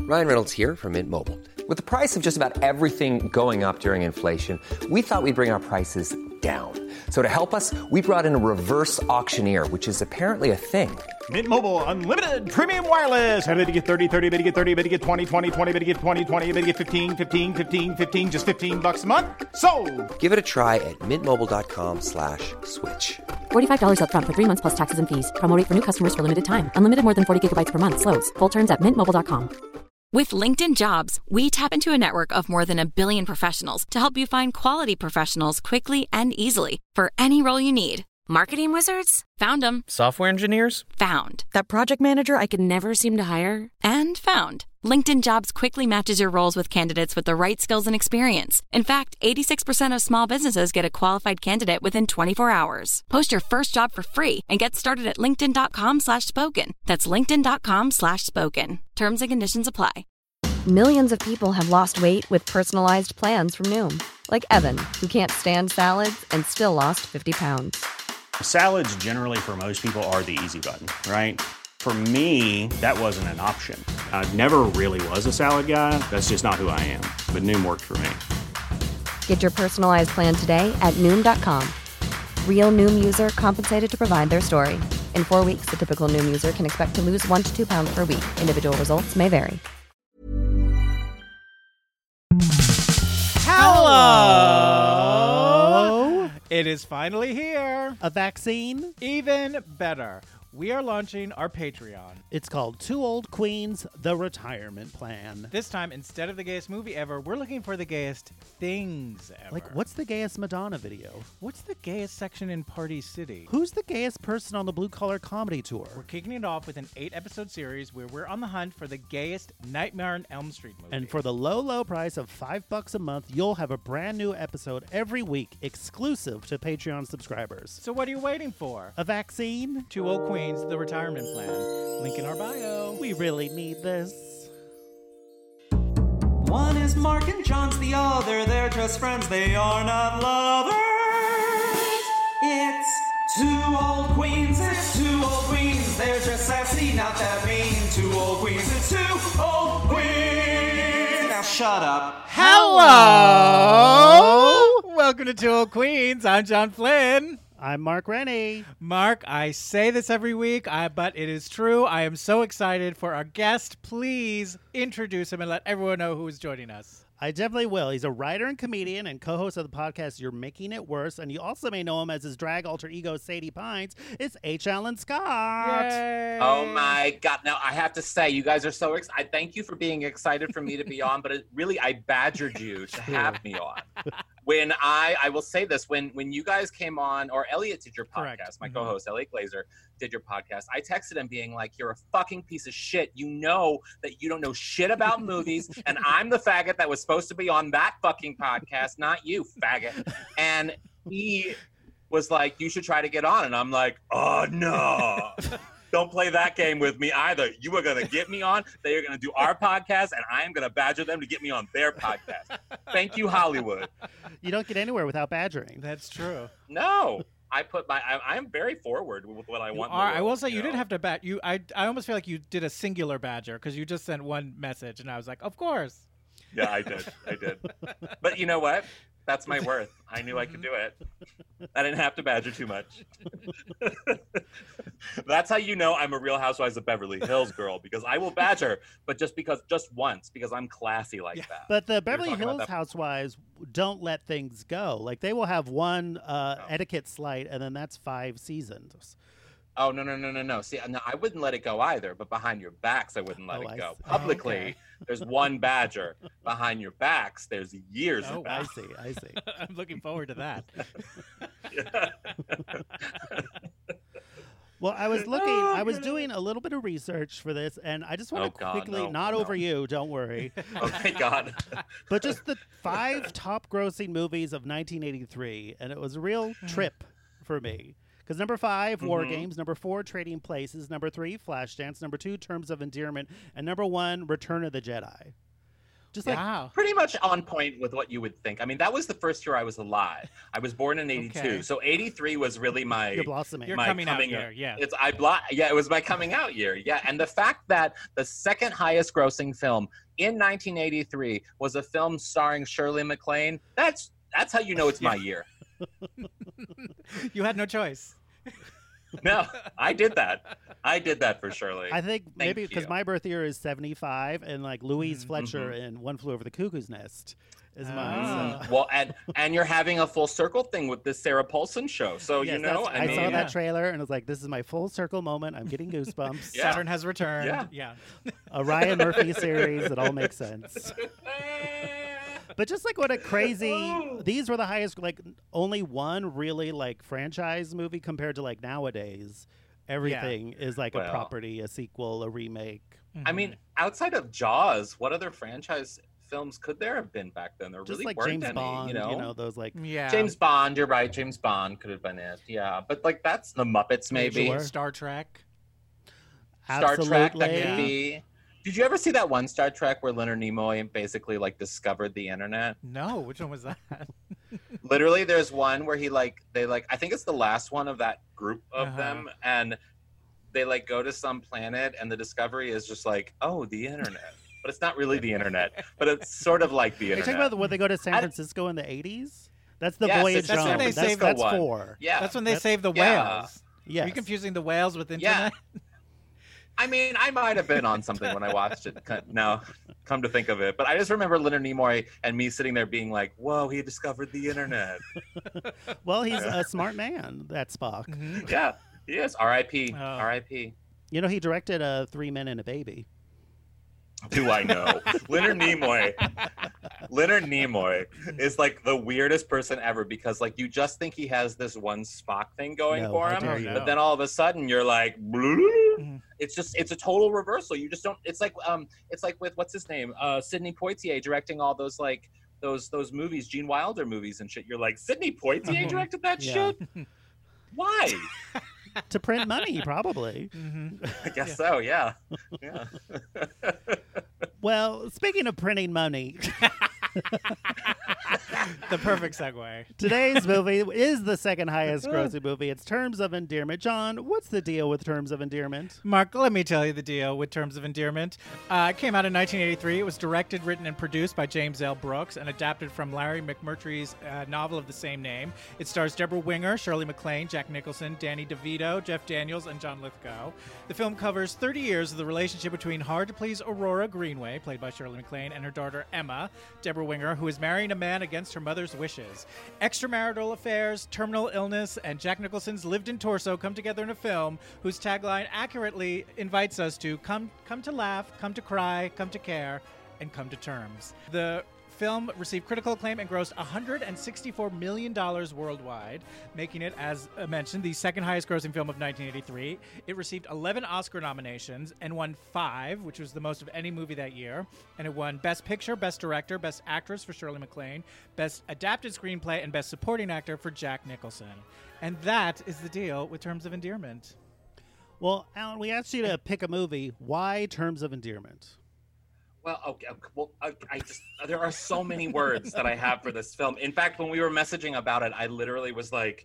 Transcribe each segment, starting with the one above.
Ryan Reynolds here from Mint Mobile. With the price of just about everything going up during inflation, we thought we'd bring our prices down. So to help us, we brought in a reverse auctioneer, which is apparently a thing. Mint Mobile Unlimited Premium Wireless. How to get 30, 30, bit to get 30, bit to get 20, 20, 20, bit to get 20, 20, bit to get 15, 15, 15, 15, just $15 a month? Sold! Give it a try at mintmobile.com/switch. $45 up front for 3 months plus taxes and fees. Promo rate for new customers for limited time. Unlimited more than 40 gigabytes per month. Slows full terms at mintmobile.com. With LinkedIn Jobs, we tap into a network of more than 1 billion professionals to help you find quality professionals quickly and easily for any role you need. Marketing wizards? Found them. Software engineers? Found. That project manager I could never seem to hire? And found. LinkedIn Jobs quickly matches your roles with candidates with the right skills and experience. In fact, 86% of small businesses get a qualified candidate within 24 hours. Post your first job for free and get started at linkedin.com/spoken. That's linkedin.com/spoken. Terms and conditions apply. Millions of people have lost weight with personalized plans from Noom. Like Evan, who can't stand salads and still lost 50 pounds. Salads generally for most people are the easy button, right? For me, that wasn't an option. I never really was a salad guy. That's just not who I am. But Noom worked for me. Get your personalized plan today at Noom.com. Real Noom user compensated to provide their story. In 4 weeks, the typical Noom user can expect to lose 1 to 2 pounds per week. Individual results may vary. Hello! It is finally here. A vaccine? Even better. We are launching our Patreon. It's called Two Old Queens, The Retirement Plan. This time, instead of the gayest movie ever, we're looking for the gayest things ever. Like, what's the gayest Madonna video? What's the gayest section in Party City? Who's the gayest person on the Blue Collar Comedy Tour? We're kicking it off with an 8-episode series where we're on the hunt for the gayest Nightmare on Elm Street movie. And for the low, low price of $5 a month, you'll have a brand new episode every week, exclusive to Patreon subscribers. So what are you waiting for? A vaccine? Two Old Queens, The Retirement Plan. Link in our bio. We really need this. One is Mark and John's the other. They're just friends, they are not lovers. It's two old queens, it's two old queens. They're just sassy, not that mean. Two old queens, it's two old queens. Now shut up. Hello! Welcome to Two Old Queens. I'm John Flynn. I'm Mark Rennie. Mark, I say this every week, but it is true. I am so excited for our guest. Please introduce him and let everyone know who is joining us. I definitely will. He's a writer and comedian and co-host of the podcast You're Making It Worse. And you also may know him as his drag alter ego, Sadie Pines. It's H. Alan Scott. Yay. Oh, my God. Now, I have to say, you guys are so excited. I thank you for being excited for me to be on, but I badgered you to have me on. When I will say this, when you guys came on, or Elliot did your podcast, Correct. my co-host, Elliot Glazer, did your podcast, I texted him being like, you're a fucking piece of shit. You know that you don't know shit about movies, and I'm the faggot that was supposed to be on that fucking podcast, not you, faggot. And he was like, you should try to get on. And I'm like, oh, no. Don't play that game with me either. You are going to get me on. They are going to do our podcast, and I am going to badger them to get me on their podcast. Thank you, Hollywood. You don't get anywhere without badgering. That's true. No. I'm very forward with what I want. I will say you didn't have to bat. I almost feel like you did a singular badger because you just sent one message, and I was like, of course. Yeah, I did. But you know what? That's my worth. I knew I could do it. I didn't have to badger too much. That's how you know I'm a Real Housewives of Beverly Hills girl, because I will badger, but just once, because I'm classy like that. But the Beverly Hills Housewives don't let things go. Like, they will have one etiquette slight, and then that's 5 seasons. Oh, no. See, no, I wouldn't let it go either, but behind your backs, I wouldn't let it go. Publicly, there's one badger. Behind your backs, there's years of badger. I see. I'm looking forward to that. Well, I was doing a little bit of research for this, and I just want to quickly, over you, don't worry. Oh, thank God. But just the 5 top grossing movies of 1983, and it was a real trip for me. Because number 5, War Games. Number 4, Trading Places. Number 3, Flashdance. Number 2, Terms of Endearment. And number 1, Return of the Jedi. Just like Wow. Pretty much on point with what you would think. I mean, that was the first year I was alive. I was born in 82. Okay. So 83 was really my you're blossoming. Your my coming out coming year, yeah. It was my coming out year. Yeah. And the fact that the second highest grossing film in 1983 was a film starring Shirley MacLaine, that's how you know it's my year. You had no choice. No, I did that. I did that for Shirley. I think maybe because you. my birth year is 75, and like Louise Mm-hmm. Fletcher in One Flew Over the Cuckoo's Nest is mine. Ah. So. Well, and you're having a full circle thing with this Sarah Paulson show. So, Yes, you know, I saw yeah. that trailer and I was like, this is my full circle moment. I'm getting goosebumps. Yeah. Saturn has returned. Yeah. Yeah. A Ryan Murphy series. It all makes sense. But just like what a crazy, these were the highest, like only one really like franchise movie compared to like nowadays. Everything is like a Well. property, a sequel, a remake. I mean, outside of Jaws, what other franchise films could there have been back then? There Just really like weren't James any, Bond, you know? those like Yeah. James Bond, you're right. James Bond could have been it. Yeah, but like that's the Muppets, maybe. Sure. Star Trek. Star Trek, that Absolutely. could be. Did you ever see that one Star Trek where Leonard Nimoy basically like discovered the internet? No, which one was that? Literally, there's one where I think it's the last one of that group of Uh-huh. them, and they like go to some planet, and the discovery is just like, oh, the internet. But it's not really the internet, but it's sort of like the Are you internet. talking about when they go to San I- Francisco in the 80s? That's the Yes, Voyage it's the That's when Zone. they That's, saved the that's one. 4. Yeah, That's when they That's- saved the yeah. whales. Yes. Are you confusing the whales with internet? I mean, I might have been on something when I watched it. Now, come to think of it, but I just remember Leonard Nimoy and me sitting there being like, "Whoa, he discovered the internet." Well, he's a smart man, that Spock. Mm-hmm. Yeah, he is. R.I.P. Oh. R.I.P. You know, he directed 3 Men and a Baby. Do I know? Leonard Nimoy. Leonard Nimoy is like the weirdest person ever because like you just think he has this one Spock thing going No, for how him, dare you. but then all of a sudden you're like, Mhm. it's a total reversal. You just don't. It's like with what's his name, Sidney Poitier directing all those like those movies, Gene Wilder movies and shit. You're like, Sidney Poitier directed that Yeah. shit. Why? To print money, probably. I guess so. Yeah. Yeah. Well, speaking of printing money, The perfect segue. today's movie is the second highest grossing movie. It's Terms of Endearment. John, what's the deal with Terms of Endearment? Mark, let me tell you the deal with Terms of Endearment. It came out in 1983. It was directed, written, and produced by James L. Brooks and adapted from Larry McMurtry's novel of the same name. It stars Deborah Winger, Shirley MacLaine, Jack Nicholson, Danny DeVito, Jeff Daniels, and John Lithgow. The film covers 30 years of the relationship between hard-to-please Aurora Greenway, played by Shirley MacLaine, and her daughter Emma, Deborah Winger, who is marrying a man against her mother's wishes. Extramarital affairs, terminal illness, and Jack Nicholson's lived-in torso come together in a film whose tagline accurately invites us to come to laugh, come to cry, come to care, and come to terms. The film received critical acclaim and grossed $164 million worldwide, making it, as mentioned, the second highest grossing film of 1983. It received 11 Oscar nominations and won 5, which was the most of any movie that year. And it won Best Picture, Best Director, Best Actress for Shirley MacLaine, Best Adapted Screenplay, and Best Supporting Actor for Jack Nicholson. And that is the deal with Terms of Endearment. Well, Alan, we asked you to pick a movie. Why Terms of Endearment? Well, okay. Well, I just there are so many words that I have for this film. In fact, when we were messaging about it, I literally was like,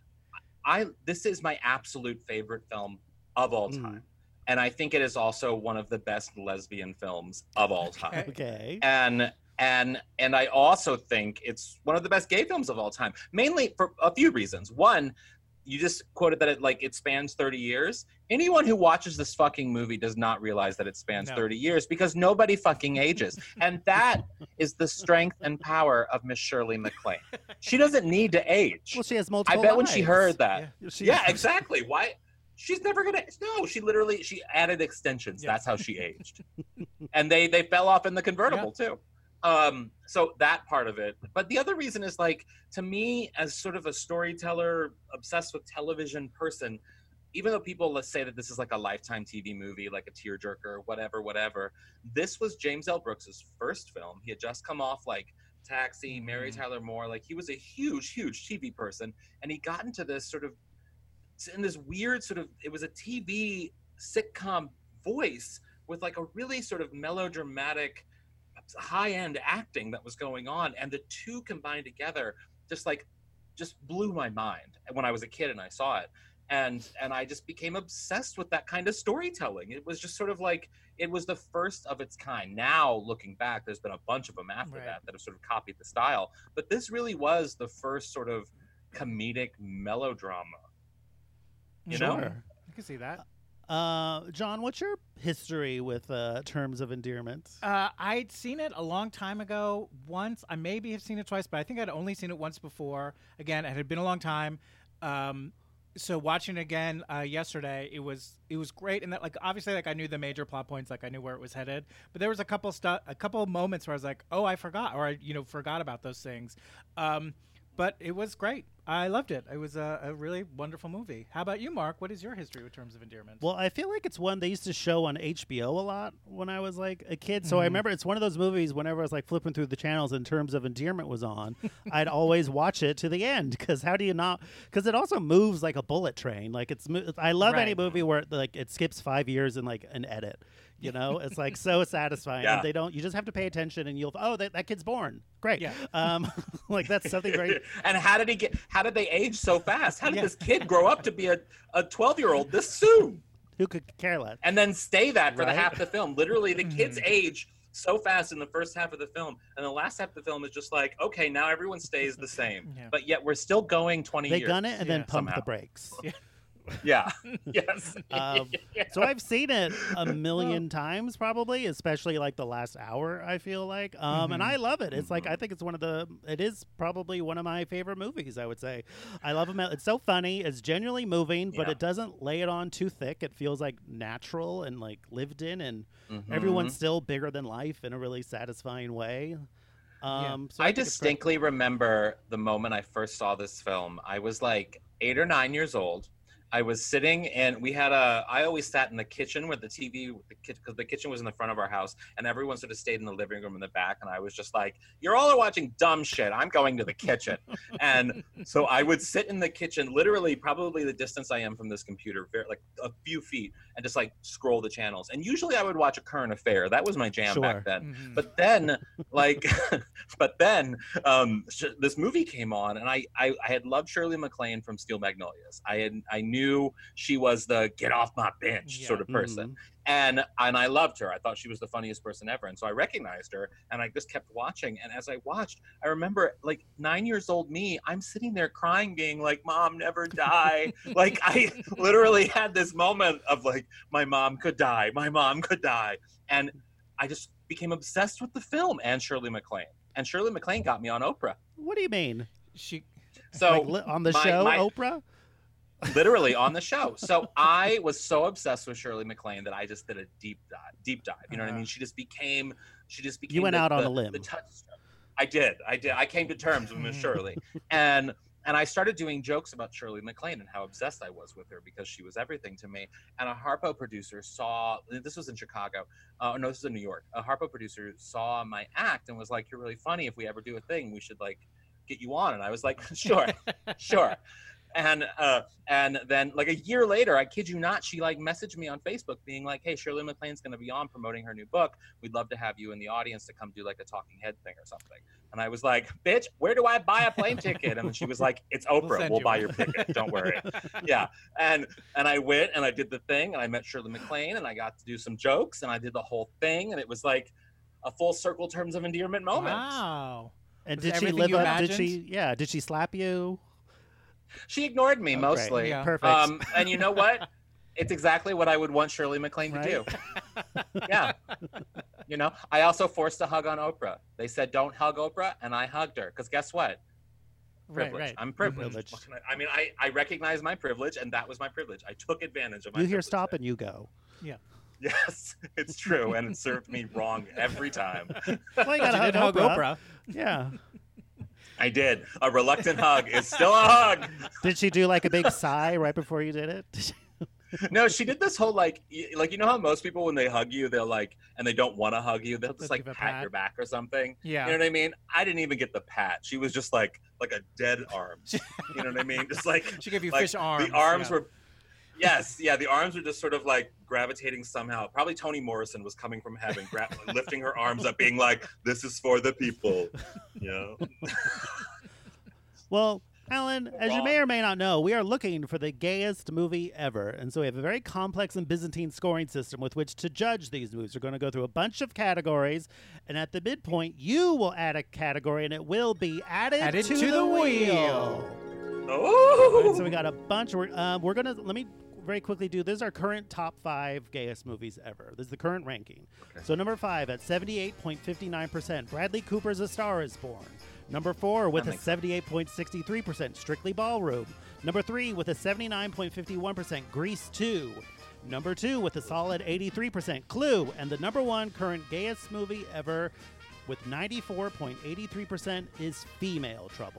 this is my absolute favorite film of all time, and I think it is also one of the best lesbian films of all time. Okay. And I also think it's one of the best gay films of all time, mainly for a few reasons. One, you just quoted that it spans 30 years. Anyone who watches this fucking movie does not realize that it spans 30 years because nobody fucking ages. And that is the strength and power of Miss Shirley MacLaine. She doesn't need to age. Well, she has I multiple bet when she lives. heard that. She- Yeah, exactly. Why? She's never gonna. No, she added extensions. Yeah. That's how she aged. And they fell off in the convertible too. So that part of it. But the other reason is like, to me, as sort of a storyteller, obsessed with television person, even though people let's say that this is like a Lifetime TV movie, like a tearjerker, whatever, this was James L. Brooks's first film. He had just come off like Taxi, Mary Tyler Moore. Like he was a huge TV person, and he got into this sort of in this weird sort of, it was a TV sitcom voice with like a really sort of melodramatic high-end acting that was going on, and the two combined together just blew my mind when I was a kid and I saw it. And I just became obsessed with that kind of storytelling. It was just sort of like, it was the first of its kind. Now, looking back, there's been a bunch of them after that have sort of copied the style. But this really was the first sort of comedic melodrama. You know? I can see that. John, what's your history with Terms of Endearment? I'd seen it a long time ago once. I maybe have seen it twice, but I think I'd only seen it once before. Again, it had been a long time. So watching it again yesterday, it was great. And that, like, obviously, like, I knew the major plot points, like I knew where it was headed. But there was a couple of moments where I was like, oh, I forgot, or I forgot about those things. But it was great. I loved it. It was a really wonderful movie. How about you, Mark? What is your history with Terms of Endearment? Well, I feel like it's one they used to show on HBO a lot when I was like a kid. So I remember it's one of those movies whenever I was like flipping through the channels and Terms of Endearment was on, I'd always watch it to the end, because how do you not? Because it also moves like a bullet train. Like I love any movie where like it skips 5 years in like an edit. You know, it's like so satisfying. Yeah. And you just have to pay attention, and that kid's born. Great. Yeah. Like that's something very. And how did they age so fast? How did this kid grow up to be a 12-year-old this soon? Who could care less? And then stay that for the half of the film. Literally, the kids age so fast in the first half of the film, and the last half of the film is just like, okay, now everyone stays the same. But yet we're still going 20 years. They gun it and then pump the brakes. Yeah. Yes. So I've seen it a million times, probably, especially like the last hour, I feel like. And I love it. It's like, I think it is probably one of my favorite movies, I would say. I love it. It's so funny. It's genuinely moving, but it doesn't lay it on too thick. It feels like natural and like lived in, and everyone's still bigger than life in a really satisfying way. So I distinctly remember the moment I first saw this film. I was like 8 or 9 years old. I was sitting, and I always sat in the kitchen with the TV, because the kitchen was in the front of our house, and everyone sort of stayed in the living room in the back. And I was just like, you're all watching dumb shit. I'm going to the kitchen. And so I would sit in the kitchen, literally probably the distance I am from this computer, like a few feet, and just like scroll the channels. And usually I would watch A Current Affair. That was my jam back then. But then this movie came on, and I had loved Shirley MacLaine from Steel Magnolias. I knew she was the get off my bench sort of person. And I loved her. I thought she was the funniest person ever. And so I recognized her, and I just kept watching. And as I watched, I remember, like, 9 years old me, I'm sitting there crying, being like, Mom, never die. Like, I literally had this moment of like, my mom could die. My mom could die. And I just became obsessed with the film and Shirley MacLaine. And Shirley MacLaine got me on Oprah. What do you mean? So like, on the show, Oprah? Literally on the show. So I was so obsessed with Shirley MacLaine that I just did a deep dive. You know what I mean? She just became. You went out on a limb. The touchstone. I did. I came to terms with Miss Shirley, and I started doing jokes about Shirley MacLaine and how obsessed I was with her, because she was everything to me. And a Harpo producer saw, this was in Chicago. No, this is in New York. A Harpo producer saw my act and was like, "You're really funny. If we ever do a thing, we should like get you on." And I was like, "Sure, sure." And then like a year later, I kid you not, she like messaged me on Facebook being like, "Hey, Shirley MacLaine's going to be on promoting her new book. We'd love to have you in the audience to come do like a talking head thing or something." And I was like, "Bitch, where do I buy a plane ticket?" And then she was like, "It's Oprah. We'll buy your ticket. Don't worry." Yeah. And I went and I did the thing, and I met Shirley MacLaine, and I got to do some jokes, and I did the whole thing, and it was like a full circle Terms of Endearment moment. Wow. And did she live up? Did she slap you? She ignored me mostly. Yeah. Perfect. And you know what? It's exactly what I would want Shirley MacLaine to do. Yeah. You know, I also forced a hug on Oprah. They said, "Don't hug Oprah," and I hugged her. Because guess what? Privilege. Right. I'm privileged. I mean, I recognize my privilege, and that was my privilege. I took advantage of my privilege. You hear stop there. and you go. Yeah. Yes, it's true. And it served me wrong every time. Well, you got to hug Oprah. Yeah. I did. A reluctant hug is still a hug. Did she do like a big sigh right before you did it? No, she did this whole like you know how most people when they hug you, they'll like, and they don't want to hug you, they'll just like pat your back or something. Yeah. You know what I mean? I didn't even get the pat. She was just like a dead arm. You know what I mean? Just like she gave you like, fish arms. The arms were. Yes, yeah, the arms are just sort of like gravitating somehow. Probably Toni Morrison was coming from heaven, lifting her arms up, being like, "This is for the people." You know? Well, Alan, as you may or may not know, we are looking for the gayest movie ever. And so we have a very complex and Byzantine scoring system with which to judge these movies. We're going to go through a bunch of categories, and at the midpoint, you will add a category, and it will be added to the wheel. Oh! Right, so we got a bunch. We're going to, let me very quickly do, this is our current top 5 gayest movies ever. This is the current ranking. Okay. So number 5 at 78.59%, Bradley Cooper's A Star is Born. Number 4 with a 78.63%, Strictly Ballroom. Number 3 with a 79.51%, Grease 2. Number 2 with a solid 83%, Clue. And the number 1 current gayest movie ever with 94.83% is Female Trouble.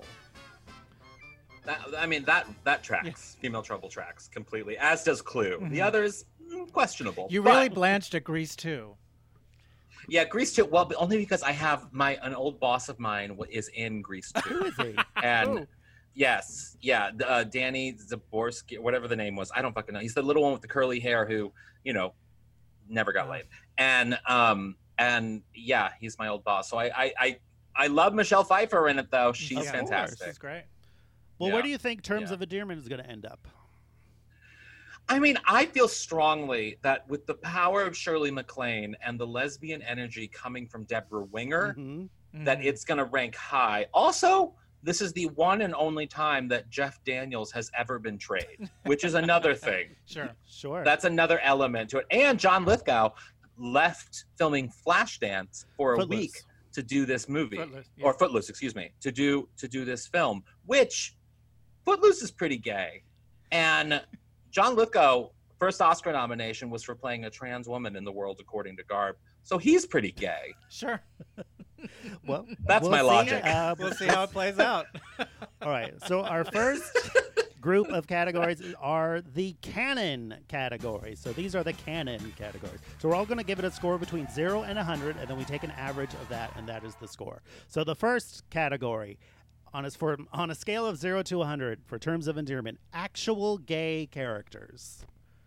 That tracks. Yeah. Female Trouble tracks completely, as does Clue. Mm-hmm. The others, questionable. You really blanched at Grease 2. Yeah, Grease 2. Well, only because I have an old boss of mine is in Grease 2. Who is he? And yes, yeah, Danny Zaborski, whatever the name was. I don't fucking know. He's the little one with the curly hair who, never got laid. And yeah, he's my old boss. So I love Michelle Pfeiffer in it though. She's fantastic. She's great. Well, where do you think Terms of Endearment is going to end up? I mean, I feel strongly that with the power of Shirley MacLaine and the lesbian energy coming from Deborah Winger, that it's going to rank high. Also, this is the one and only time that Jeff Daniels has ever been trade, which is another thing. Sure. That's another element to it. And John Lithgow left filming Flashdance for a week to do this movie. Footloose, excuse me, to do this film, which Footloose is pretty gay. And John Lithgow, first Oscar nomination was for playing a trans woman in The World According to Garb. So he's pretty gay. Sure. Well, that's my logic. We'll see how it plays out. All right. So our first group of categories are the canon categories. So these are the canon categories. So we're all going to give it a score between 0 and 100, and then we take an average of that, and that is the score. So the first category, on a scale of 0 to 100 for Terms of Endearment, actual gay characters.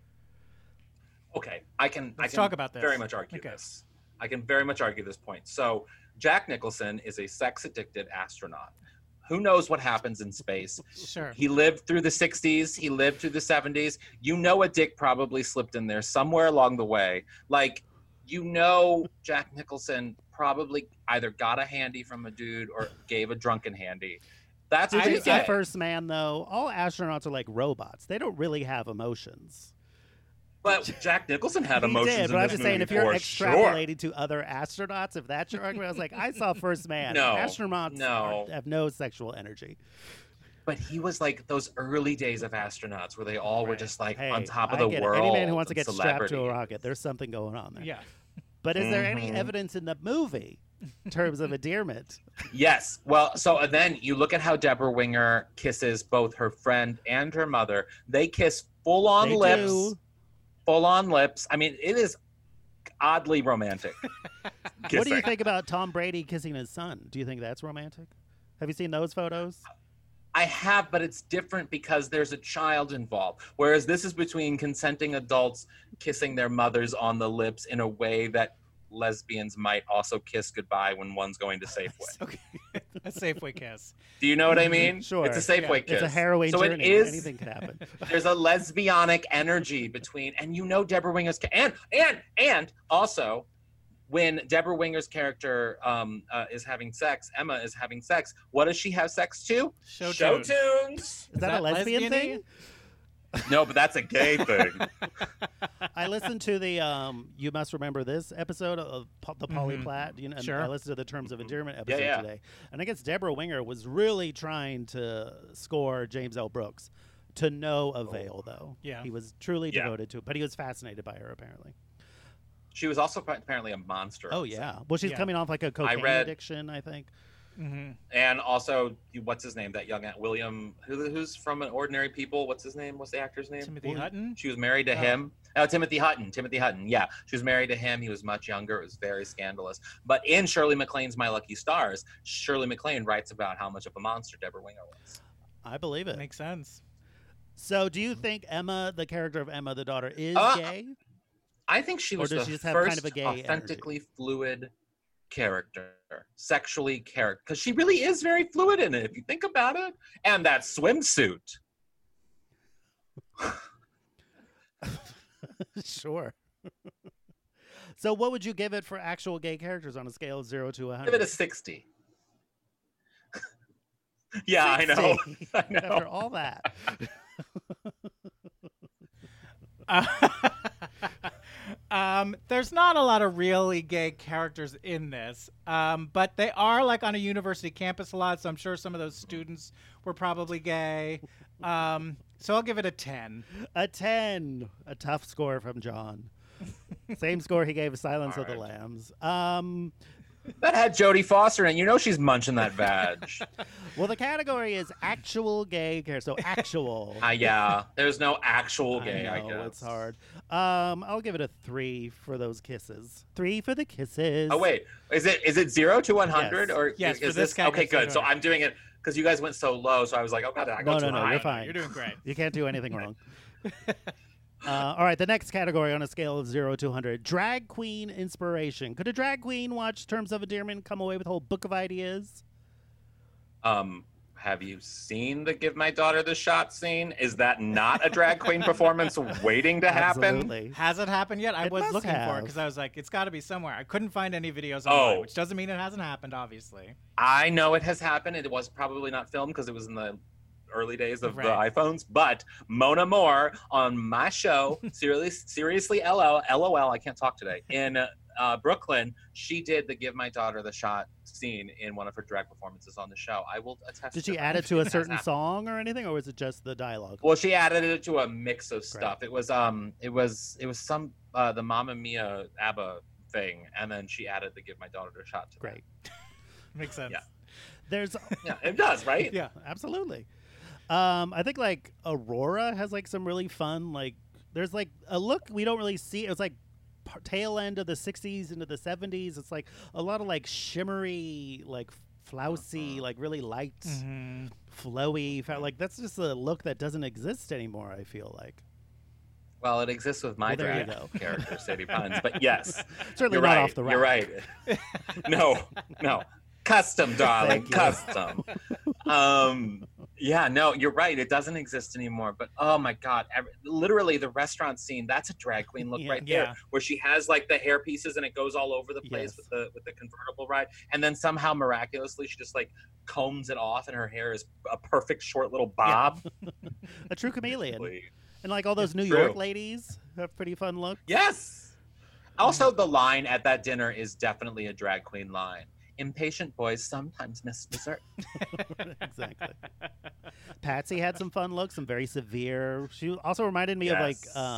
Okay, I can talk about this. Very much argue this. I can very much argue this point. So Jack Nicholson is a sex-addicted astronaut. Who knows what happens in space? Sure. He lived through the 60s. He lived through the 70s. A dick probably slipped in there somewhere along the way. Jack Nicholson probably either got a handy from a dude or gave a drunken handy. That's Did you say First Man, though? All astronauts are like robots. They don't really have emotions. But Jack Nicholson had emotions in this movie. But I'm just saying, if you're extrapolating to other astronauts, if that's your argument, I was like, I saw First Man. No, astronauts have no sexual energy. But he was like those early days of astronauts where they all were just like on top of the world. Any man who wants to get strapped to a rocket, there's something going on there. Yeah. But is there any evidence in the movie in terms of endearment? Yes. Well, so then you look at how Deborah Winger kisses both her friend and her mother. They kiss full-on lips. Full-on lips. I mean, it is oddly romantic. What do you think about Tom Brady kissing his son? Do you think that's romantic? Have you seen those photos? I have, but it's different because there's a child involved. Whereas this is between consenting adults kissing their mothers on the lips in a way that lesbians might also kiss goodbye when one's going to Safeway. Okay. A Safeway kiss. Do you know what I mean? Sure. It's a Safeway kiss. It's a harrowing journey. Anything could happen. There's a lesbianic energy between, and Deborah Winger's, and also when Deborah Winger's character is having sex, Emma is having sex, what does she have sex to? Show tunes. Is that a lesbian thing? No, but that's a gay thing. I listened to the You Must Remember This episode of the Polly Platt. Sure. I listened to the Terms of Endearment episode today. And I guess Deborah Winger was really trying to score James L. Brooks to no avail, though. Yeah. He was truly devoted to it, but he was fascinated by her, apparently. She was also apparently a monster. Oh, yeah. Well, she's coming off like a cocaine addiction, I think. Mm-hmm. And also, what's his name? That young William, who's from Ordinary People. What's his name? What's the actor's name? Timothy Hutton. She was married to him. Oh, Timothy Hutton. Yeah, she was married to him. He was much younger. It was very scandalous. But in Shirley MacLaine's My Lucky Stars, Shirley MacLaine writes about how much of a monster Deborah Winger was. I believe it. Makes sense. So, do you think Emma, the character of Emma, the daughter, is gay? I think she was Or the does she just have first kind of a gay authentically fluid character, sexually character, because she really is very fluid in it, if you think about it. And that swimsuit. Sure. So, what would you give it for actual gay characters on a scale of 0 to 100? Give it a 60. Yeah, 60. I know. After all that. There's not a lot of really gay characters in this, but they are like on a university campus a lot, so I'm sure some of those students were probably gay. So I'll give it a 10. A 10. A tough score from John. Same score he gave Silence of the Lambs. That had Jodie Foster in it. You know she's munching that vag. Well, the category is actual gay character, so actual. Yeah, there's no actual gay, I guess. It's hard. I'll give it a 3 for those kisses. 3 for the kisses. Oh, wait. Is it 0 to 100? Yes. Or yes, is this? Okay, good. So I'm doing it because you guys went so low, so I was like, oh, God, I go too No, high. you're fine. You're doing great. You can't do anything wrong. All right, the next category on a scale of 0 to 100, drag queen inspiration. Could a drag queen watch Terms of Endearment, come away with a whole book of ideas? Have you seen the Give My Daughter the Shot scene? Is that not a drag queen performance waiting to happen? Absolutely. Has it happened yet? I It was must looking for it have. because I was like, it's got to be somewhere. I couldn't find any videos online, which doesn't mean it hasn't happened, obviously. I know it has happened. It was probably not filmed because it was in the early days of Right. the iPhones, but Mona Moore on my show, Seriously LOL, I can't talk today, in Brooklyn, she did the Give My Daughter the Shot scene in one of her drag performances on the show. I will attest Did to she that. add it to a It has certain happened. song or anything, or was it just the dialogue? Well, she added it to a mix of stuff. It was some the Mamma Mia ABBA thing, and then she added the Give My Daughter the Shot to that. Great. Makes sense. Yeah. There's Yeah, it does, right? yeah, absolutely. I think like Aurora has like some really fun there's like a look we don't really see. It was like tail end of the 60s into the 70s. It's like a lot of like shimmery, like flousy, like really light, flowy. Like that's just a look that doesn't exist anymore, I feel like. Well, it exists with my Well, there you drag go. character, Sadie Pines. But yes, Certainly you're not right. off the rack. You're right. No. Custom, darling. Custom. Yeah, no, you're right. It doesn't exist anymore. But oh my God, literally the restaurant scene, that's a drag queen look right there, where she has like the hair pieces and it goes all over the place with the convertible ride. And then somehow miraculously she just like combs it off and her hair is a perfect short little bob. A true chameleon. Please. And like all those New True. York ladies have pretty fun looks. Yes. Also, the line at that dinner is definitely a drag queen line. Impatient boys sometimes miss dessert. Exactly. Patsy had some fun looks, some very severe. She also reminded me of like,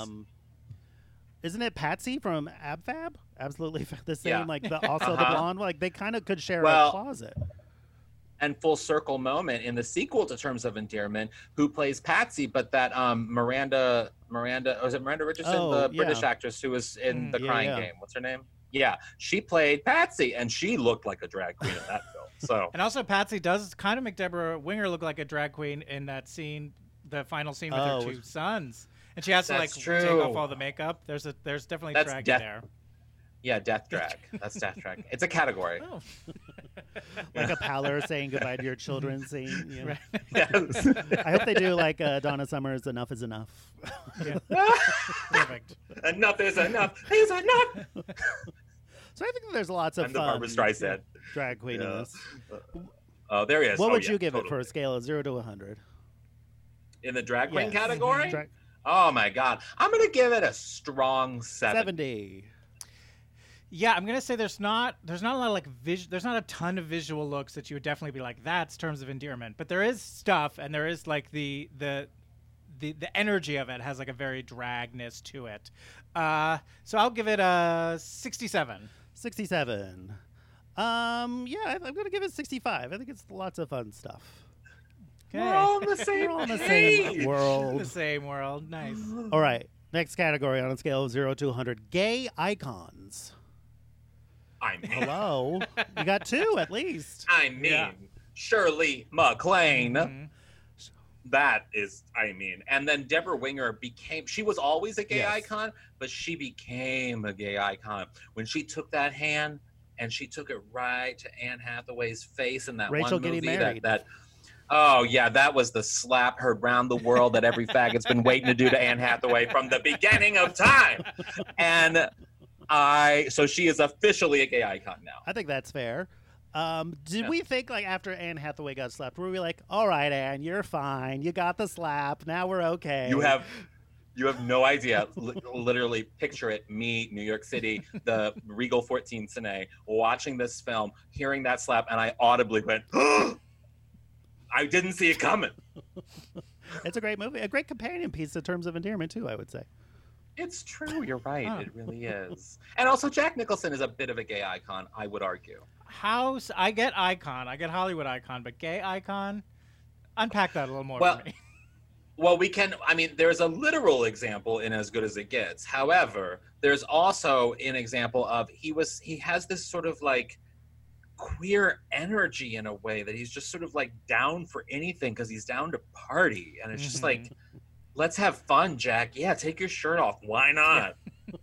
isn't it Patsy from Ab Fab? Absolutely the same. Yeah. Like also the blonde. Like they kind of could share Well, a closet. And full circle moment in the sequel to Terms of Endearment, who plays Patsy, but that Miranda, was it Miranda Richardson, Oh, the British actress who was in The Crying yeah. Game? What's her name? Yeah, she played Patsy, and she looked like a drag queen in that film. So, And also, Patsy does kind of make Deborah Winger look like a drag queen in that scene, the final scene with her two sons. And she has to That's take true. off all the makeup. There's definitely That's drag death- there. yeah, death drag. That's death drag. It's a category. Oh. Like a pallor saying goodbye to your children scene. You know? Yes. I hope they do like Donna Summer's Enough is Enough. Perfect. Enough is enough. Is enough. So I think there's lots of I'm the fun Barbra Streisand. drag queen in Yeah. this. Oh, there he is. What Oh, would yeah, you give it for totally. a scale of 0 to 100? In the drag queen Yes. category? Drag- Oh my God. I'm going to give it a strong 70. Yeah, I'm gonna say there's not a lot of like there's not a ton of visual looks that you would definitely be like that's Terms of Endearment, but there is stuff and there is like the energy of it has like a very dragness to it. So I'll give it a 67. 67. I'm gonna give it 65. I think it's lots of fun stuff. Okay. We're all in the same We're all in the page. same The world. same world. Nice. All right. Next category on a scale of 0 to 100. Gay icons. I mean, Hello. You got 2 at least. Shirley MacLaine. That is, I mean, and then Deborah Winger she was always a gay Yes. icon, but she became a gay icon when she took that hand and she took it right to Anne Hathaway's face in that Rachel one movie. Getting Married. Oh yeah, that was the slap her round the world that every faggot's been waiting to do to Anne Hathaway from the beginning of time. And so she is officially a gay icon now. I think that's fair. Did we think like after Anne Hathaway got slapped, were we like, all right, Anne, you're fine. You got the slap. Now we're okay. You have no idea. Literally picture it, me, New York City, the Regal 14 Cine, watching this film, hearing that slap, and I audibly went, I didn't see it coming. It's a great movie. A great companion piece in terms of endearment, too, I would say. It's true. You're right. It really is. And also Jack Nicholson is a bit of a gay icon, I would argue. I get icon. I get Hollywood icon, but gay icon? Unpack that a little more for me. Well, there's a literal example in As Good as It Gets. However, there's also an example of he has this sort of like queer energy in a way that he's just sort of like down for anything because he's down to party. And it's just like, let's have fun, Jack. Yeah, take your shirt off. Why not?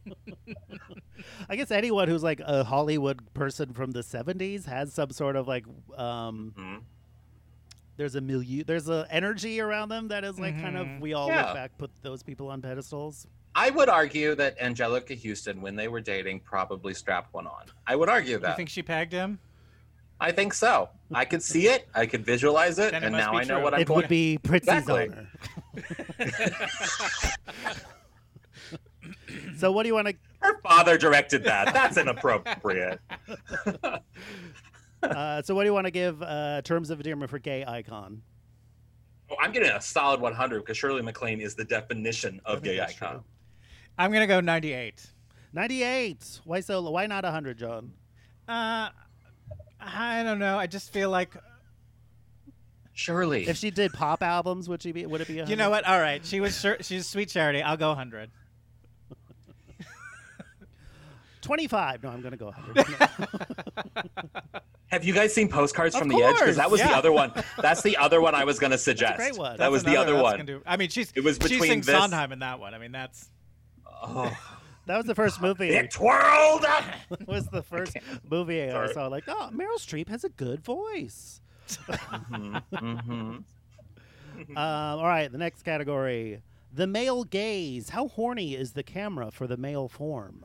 I guess anyone who's like a Hollywood person from the 70s has some sort of like there's a milieu, there's a energy around them that is like kind of, we all look back, put those people on pedestals. I would argue that Angelica Houston, when they were dating, probably strapped one on. I would argue that. You think she pegged him? I think so. I could see it. I could visualize it. Then it And must now be I know true. what I'm It going would be Pritzi's Exactly. honor. So what do you want to... Her father directed that. That's inappropriate. So what do you want to give terms of endearment for gay icon? Oh, I'm getting a solid 100 because Shirley MacLaine is the definition of gay that's icon. true. I'm going to go 98. 98. Why so? Why not 100, John? I don't know. I just feel like... Shirley. If she did pop albums, would it be 100? You know what? All right. She's Sweet Charity. I'll go 100. 25. No, I'm going to go 100. Have you guys seen Postcards Of from the Edge? Because course, that was the yeah. other one. That's the other one I was going to suggest. great one. That was the other one. It was she between sings this. Sondheim in that one. I mean, that's... Oh, That was the first movie. it twirled up. That was the first movie I Sorry. saw. Like, oh, Meryl Streep has a good voice. All right, the next category. The male gaze. How horny is the camera for the male form?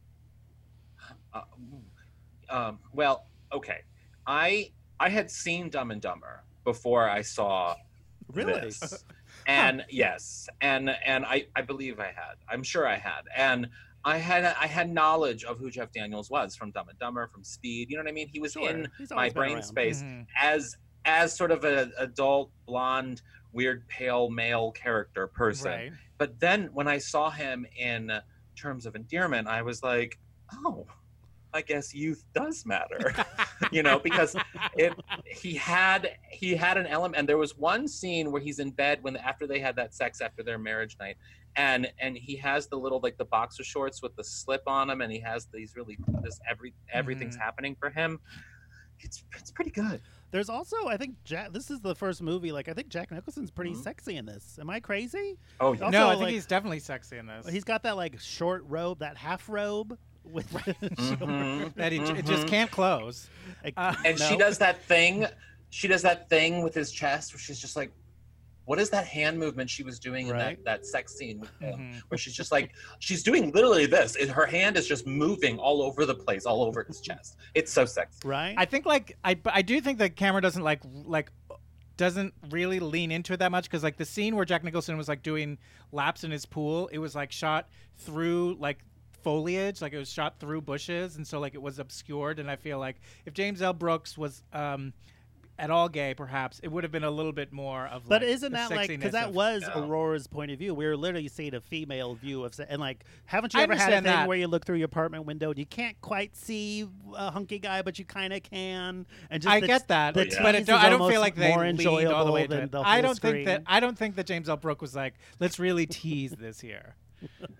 Well, okay. I had seen Dumb and Dumber before I saw Really? this. And yes, and I believe I had. I'm sure I had. And I had knowledge of who Jeff Daniels was from Dumb and Dumber, from Speed. You know what I mean? He was Sure. in He's my always been brain around. space Mhm. as sort of an adult, blonde, weird, pale male character person. Right. But then when I saw him in Terms of Endearment, I was like, oh, I guess youth does matter, because he had an element. And there was one scene where he's in bed after they had that sex after their marriage night, and he has the little the boxer shorts with the slip on them, and he has everything's happening for him. It's pretty good. There's also, I think, this is the first movie. Like, I think Jack Nicholson's pretty sexy in this. Am I crazy? Oh, yeah. Also, No, I think like, he's definitely sexy in this. He's got that like short robe, that half robe with. That it just can't close. And she does that thing. She does that thing with his chest where she's just like, what is that hand movement she was doing Right. in that sex scene with him? Where she's just like, she's doing literally this. Her hand is just moving all over the place, all over his chest. It's so sexy. Right. I think I do think the camera doesn't doesn't really lean into it that much, because the scene where Jack Nicholson was doing laps in his pool, it was shot through foliage, it was shot through bushes, and so it was obscured. And I feel like if James L. Brooks was at all gay, perhaps it would have been a little bit more of But the isn't that because sexiness that of- was Yeah. Aurora's point of view? We were literally seeing a female view of, and haven't you I ever had a thing understand that. where you look through your apartment window and you can't quite see a hunky guy, but you kind of can? And just I the- get that, the Yeah. but tease I is don't almost feel like they more leaned enjoyable all the way to than it. the I full don't screen. think that James L. Brooke was like, let's really tease this here.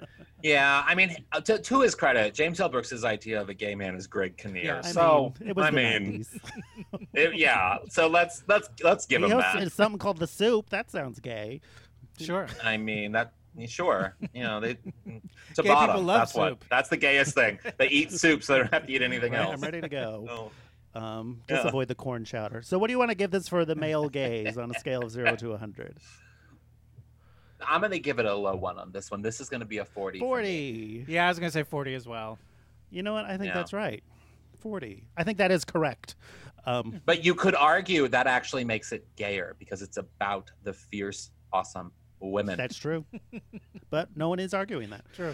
Yeah, I mean, to his credit, James L. Brooks' idea of a gay man is Greg Kinnear. Yeah, it was the 90s. Yeah. So let's give him that. It's something called The Soup. That sounds gay. Sure. I mean that. Sure, they Gay Tabata. people love That's soup. That's the gayest thing. They eat soup, so they don't have to eat anything Right, else. I'm ready to go. Oh. Just Yeah. avoid the corn chowder. So what do you want to give this for the male gaze on a scale of 0 to 100? I'm gonna give it a low one on this one. This is gonna be a 40. 40. Yeah, I was gonna say 40 as well. You know what? I think Yeah. that's right. 40. I think that is correct. But you could argue that actually makes it gayer because it's about the fierce, awesome women. That's true. But no one is arguing that. True.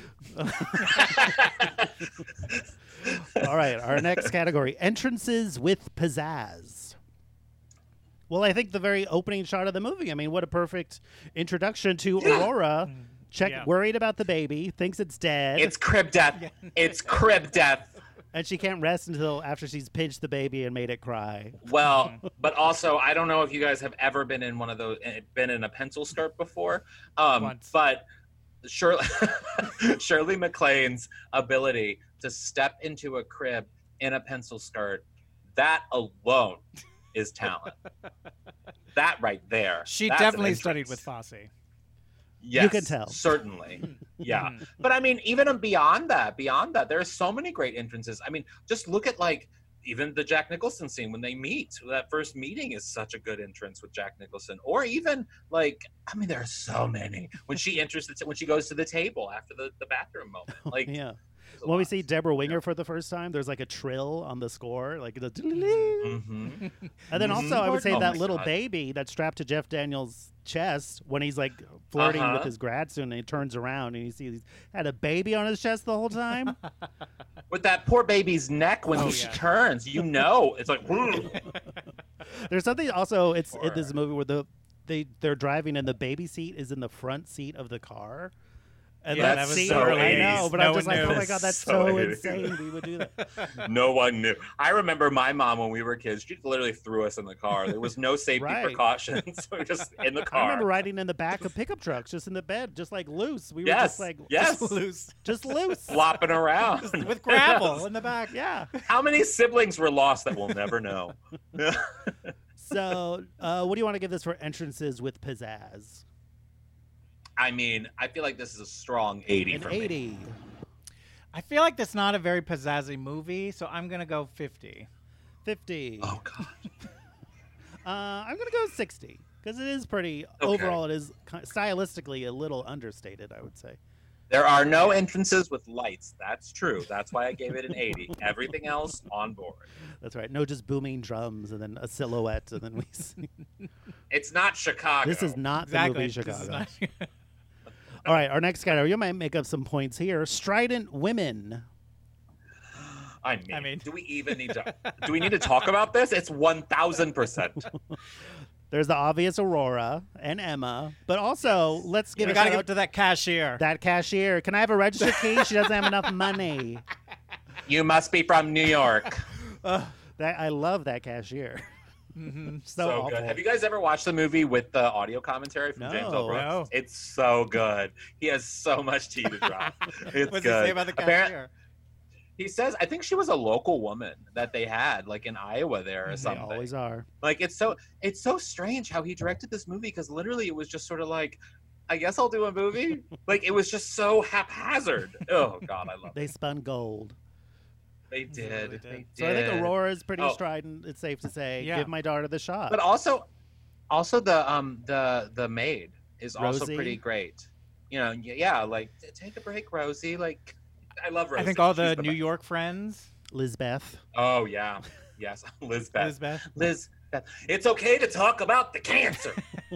All right, our next category, entrances with pizzazz. Well, I think the very opening shot of the movie, I mean, what a perfect introduction to Aurora. Worried about the baby, thinks it's dead. It's crib death. It's crib death. And she can't rest until after she's pinched the baby and made it cry. Well, but also, I don't know if you guys have ever been in one of those, been in a pencil skirt before. Once. But Shirley MacLaine's ability to step into a crib in a pencil skirt, that alone is talent. That right there. She that's an definitely studied entrance. with Fosse. Yes, You can tell. Certainly. Yeah. But I mean, even beyond that, there are so many great entrances. I mean, just look at even the Jack Nicholson scene when they meet. That first meeting is such a good entrance with Jack Nicholson. Or even there are so many. When she enters when she goes to the table after the bathroom moment. Yeah. When we see Deborah Winger for the first time, there's a trill on the score, the Mm-hmm. And then also I would say Oh that my little God. baby that's strapped to Jeff Daniels' chest when he's flirting with his grad student and he turns around and you see he's had a baby on his chest the whole time. With that poor baby's neck when he turns, it's like, There's something also in this movie where they're driving and the baby seat is in the front seat of the car. And Yeah, that that was scene, so I 80s. know, but No I'm just one like, knew. oh my God, that's So so 80s. insane. We would do that. no one knew. I remember my mom when we were kids, she literally threw us in the car. There was no safety Right. precautions. We were just in the car. I remember riding in the back of pickup trucks, just in the bed, just loose. We were Yes. just Yes. just loose. Flopping around. With gravel in the back. Yeah. How many siblings were lost that we'll never know? So, what do you want to give this for entrances with pizzazz? I mean, I feel like this is a strong 80 An for 80. me. I feel like that's not a very pizzazzy movie, so I'm gonna go 50. 50. Oh, God. I'm going to go 60 because it is pretty, Okay. overall, it is stylistically a little understated, I would say. There are no entrances with lights. That's true. That's why I gave it an 80. Everything else on board. That's right. No, just booming drums and then a silhouette and then we see. It's not Chicago. This is not Exactly. the movie This is Chicago. not- All right, our next category. You might make up some points here. Strident women. I I mean, mean- do we even need to? Do we need to talk about this? It's 1,000%. There's the obvious Aurora and Emma, but also let's give We a gotta shout give out it to that cashier. that cashier. Can I have a register key? She doesn't have enough money. You must be from New York. I love that cashier. So awful. good. Have you guys ever watched the movie with the audio commentary from James L. Brooks? No. It's so good. He has so much tea to drop. It's What's good. he say about the cashier? He says, I think she was a local woman that they had, in Iowa there or They something. always are. It's so strange how he directed this movie because literally it was just sort of I guess I'll do a movie. It was just so haphazard. Oh God, I love They it. spun gold. They did. did. They So I think did. Aurora is pretty Oh. strident. It's safe to say. Yeah. Give my daughter the shot. But also the maid is also Rosie? pretty great. Take a break, Rosie. I love Rosie. I think all She's the New best. York friends. Lisbeth. Oh yeah, yes, Lizbeth. Lisbeth. Lizbeth. It's okay to talk about the cancer.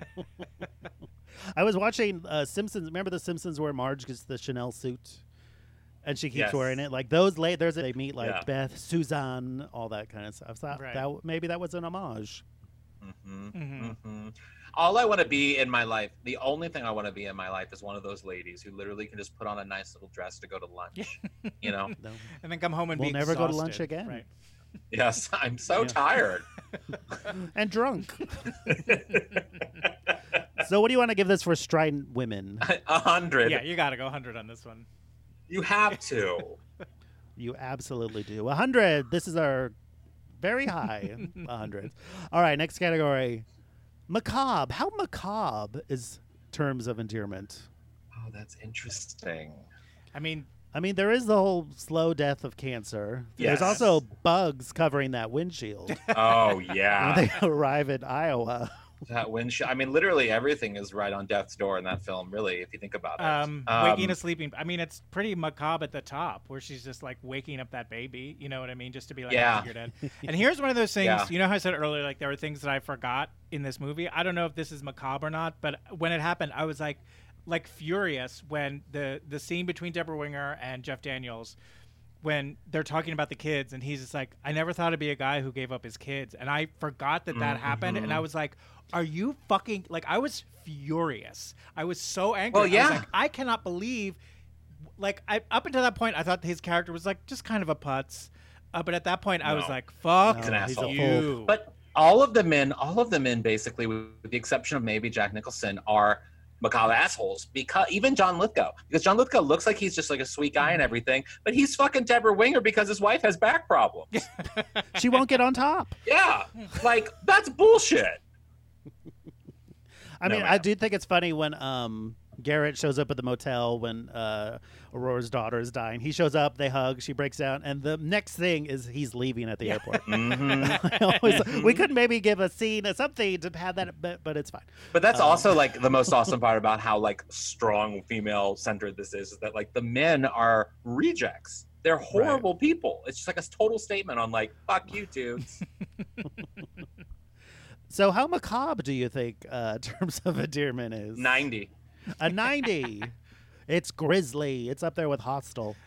I was watching Simpsons. Remember the Simpsons where Marge gets the Chanel suit? And she keeps Yes. wearing it. Those they meet Yeah. Beth, Suzanne, all that kind of stuff. So Right. maybe that was an homage. All I want to be in my life, the only thing I want to be in my life is one of those ladies who literally can just put on a nice little dress to go to lunch. No. And then come home and We'll be never go to lunch exhausted. again. Right. Yes, I'm so tired. And drunk. So what do you want to give this for strident women? 100. Yeah, you gotta go 100 on this one. You have to. You absolutely do. 100. This is our very high 100. All right, next category. Macabre. How macabre is terms of endearment? Oh, that's interesting. I mean, there is the whole slow death of cancer. Yes. There's also bugs covering that windshield Oh, when yeah. they arrive in Iowa. That windshield. I mean, literally everything is right on death's door in that film, really, if you think about it. waking a sleeping. I mean, it's pretty macabre at the top, where she's just like waking up that baby. You know what I mean? Just to be like, Yeah. oh, you're dead. And here's one of those things. Yeah. You know how I said earlier, like there were things that I forgot in this movie. I don't know if this is macabre or not, but when it happened, I was like furious when the scene between Deborah Winger and Jeff Daniels, when they're talking about the kids, and he's just like, I never thought it'd be a guy who gave up his kids, and I forgot that happened, and I was like, are you fucking, like, I was furious. I was so angry. Well, yeah. I was like, I cannot believe, like, up until that point, I thought his character was like just kind of a putz, but at that point, I was No. like, fuck He's an asshole. you. But all of the men basically, with the exception of maybe Jack Nicholson, are macabre assholes. Because even John Lithgow looks like he's just like a sweet guy and everything, but he's fucking Deborah Winger because his wife has back problems. She won't get on top. Yeah, like that's bullshit. I mean, No, I ma'am. do think it's funny when Garrett shows up at the motel when Aurora's daughter is dying. He shows up, they hug, she breaks down, and the next thing is he's leaving at the airport. We could maybe give a scene or something to have that, but it's fine. But that's also like the most awesome part about how like strong female centered this is that like the men are rejects. They're horrible people. It's just like a total statement on like, fuck you dudes. So how macabre do you think terms of endearment is? 90. A 90. It's grisly. It's up there with Hostel.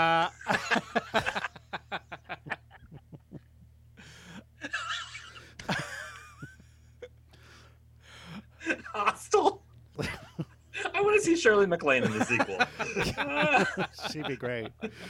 Hostile. I want to see Shirley MacLaine in the sequel. She'd be great.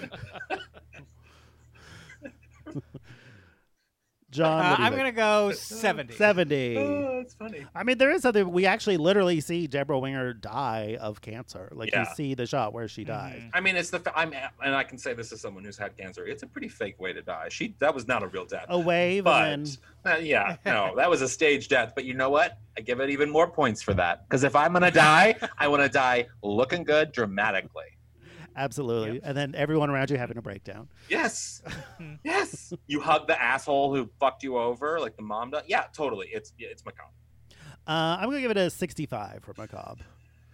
John, what do you I'm think? gonna go 70. 70. Oh, that's funny. I mean, there is something. We actually literally see Deborah Winger die of cancer. Like, you Yeah. see the shot where she dies. I mean, it's and I can say this as someone who's had cancer. It's a pretty fake way to die. That was not a real death. A wave, But and then... yeah, no, that was a staged death. But you know what? I give it even more points for that. Because if I'm gonna die, I want to die looking good, dramatically. Absolutely. And then everyone around you having a breakdown. Yes, yes. You hug the asshole who fucked you over, like the mom does. Yeah, totally. It's macabre. I'm going to give it a 65 for macabre.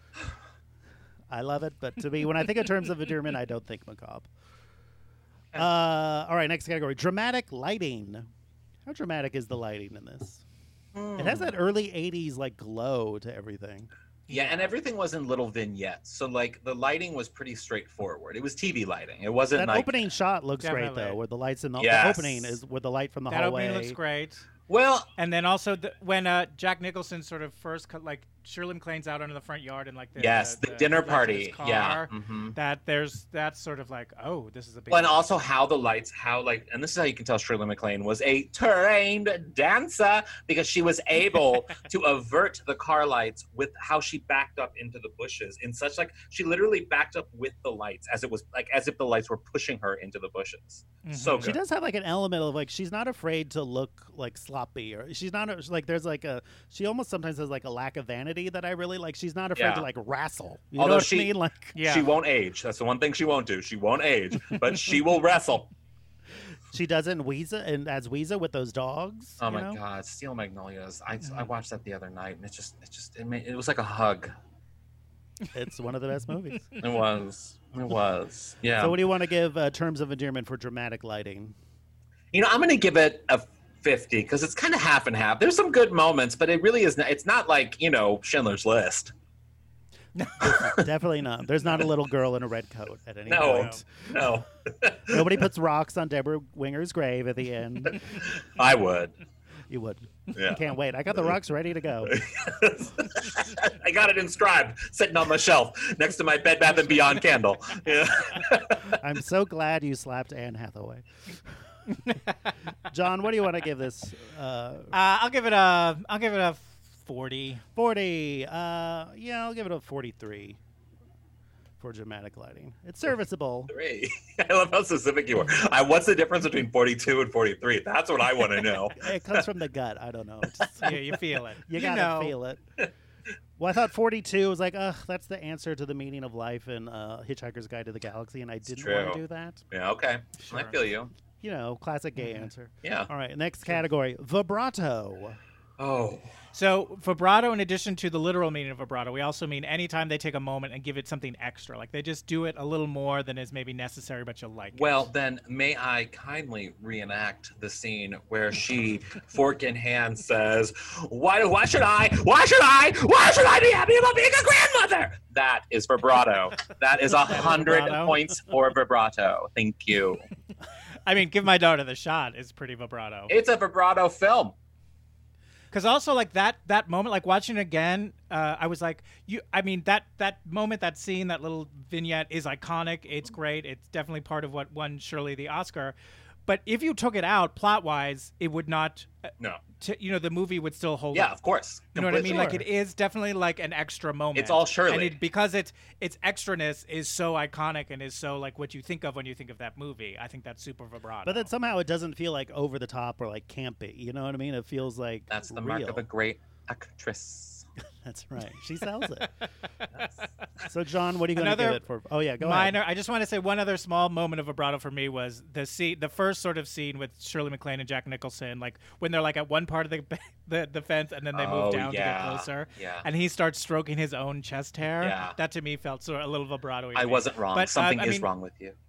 I love it, but to me, when I think in terms of endearment, I don't think macabre. All right, next category. Dramatic lighting. How dramatic is the lighting in this? It has that early 80s like glow to everything. Yeah, and everything was in little vignettes, so like the lighting was pretty straightforward. It was TV lighting. It wasn't That like opening shot looks great, Definitely. though, where the lights in the Yes. opening is with the light from the That hallway. opening looks great. well. And then also when Jack Nicholson sort of first like Shirley MacLaine's out into the front yard and like the dinner lights of his party. car, Yeah. Mhm. That's sort of like, oh, this is a big Well, and also how the lights, and this is how you can tell Shirley MacLaine was a trained dancer because she was able to avert the car lights with how she backed up into the bushes in such like she literally backed up with the lights as it was like as if the lights were pushing her into the bushes. So good. She does have like an element of like she's not afraid to look like sloppy, or she's not like there's like a she almost sometimes has like a lack of vanity that I really like. She's not afraid Yeah. to like wrestle. You Although know what she- I mean? Like Yeah. She won't age. That's the one thing she won't do. She won't age, but she will wrestle. she does it in Weezer and as Weezer with those dogs. Oh you my know? God, Steel Magnolias! I watched that the other night, and it was like a hug. It's one of the best movies. It was. Yeah. So what do you want to give terms of endearment for dramatic lighting? You know, I'm going to give it a 50 because it's kind of half and half. There's some good moments, but it really is. It's not like Schindler's List. Definitely not. There's not a little girl in a red coat at any No, point. no. Nobody puts rocks on Deborah Winger's grave at the end. I would. You would. Yeah. Can't wait. I got the rocks ready to go. I got it inscribed, sitting on my shelf next to my Bed Bath & Beyond candle. Yeah. I'm so glad you slapped Anne Hathaway. John, what do you want to give this? I'll give it a 40. 40. Yeah, I'll give it a 43. for dramatic lighting. It's serviceable. 3. I love how specific you are. What's the difference between 42 and 43? That's what I want to know. It comes from the gut. I don't know. It's just, Yeah, you feel it. you gotta feel it. Well, I thought 42 was like, that's the answer to the meaning of life in Hitchhiker's Guide to the Galaxy, and I didn't want to do that. Yeah, okay. Sure. I feel you. You know, classic gay answer. Yeah. All right, next category, vibrato. Oh. So vibrato, in addition to the literal meaning of vibrato, we also mean anytime they take a moment and give it something extra. Like they just do it a little more than is maybe necessary, but you like it. Well, then may I kindly reenact the scene where she, fork in hand, says, why should I be happy about being a grandmother? That is vibrato. That is 100 vibrato? points for vibrato. Thank you. I mean, Give My Daughter the Shot is pretty vibrato. It's a vibrato film. Because also, like that moment, like watching it again, I was like, that moment, that scene, that little vignette is iconic. It's great. It's definitely part of what won Shirley the Oscar. But if you took it out plot-wise, it would not. No. The movie would still hold Yeah, up. of course. You know what I mean? Completely. Like it is definitely like an extra moment. It's all Shirley. And because its extraness is so iconic and is so like what you think of when you think of that movie. I think that's super vibrato. But then somehow it doesn't feel like over the top or like campy. You know what I mean? It feels like That's the real. mark of a great actress. That's right. She sells it. So, John, what are you going to give it for? Oh, yeah, go ahead. I just want to say one other small moment of vibrato for me was the first sort of scene with Shirley MacLaine and Jack Nicholson, like when they're like at one part of the fence and then they move down to get closer, and he starts stroking his own chest hair. Yeah. That to me felt sort of a little vibrato-y. I wasn't wrong. But, Something is wrong with you.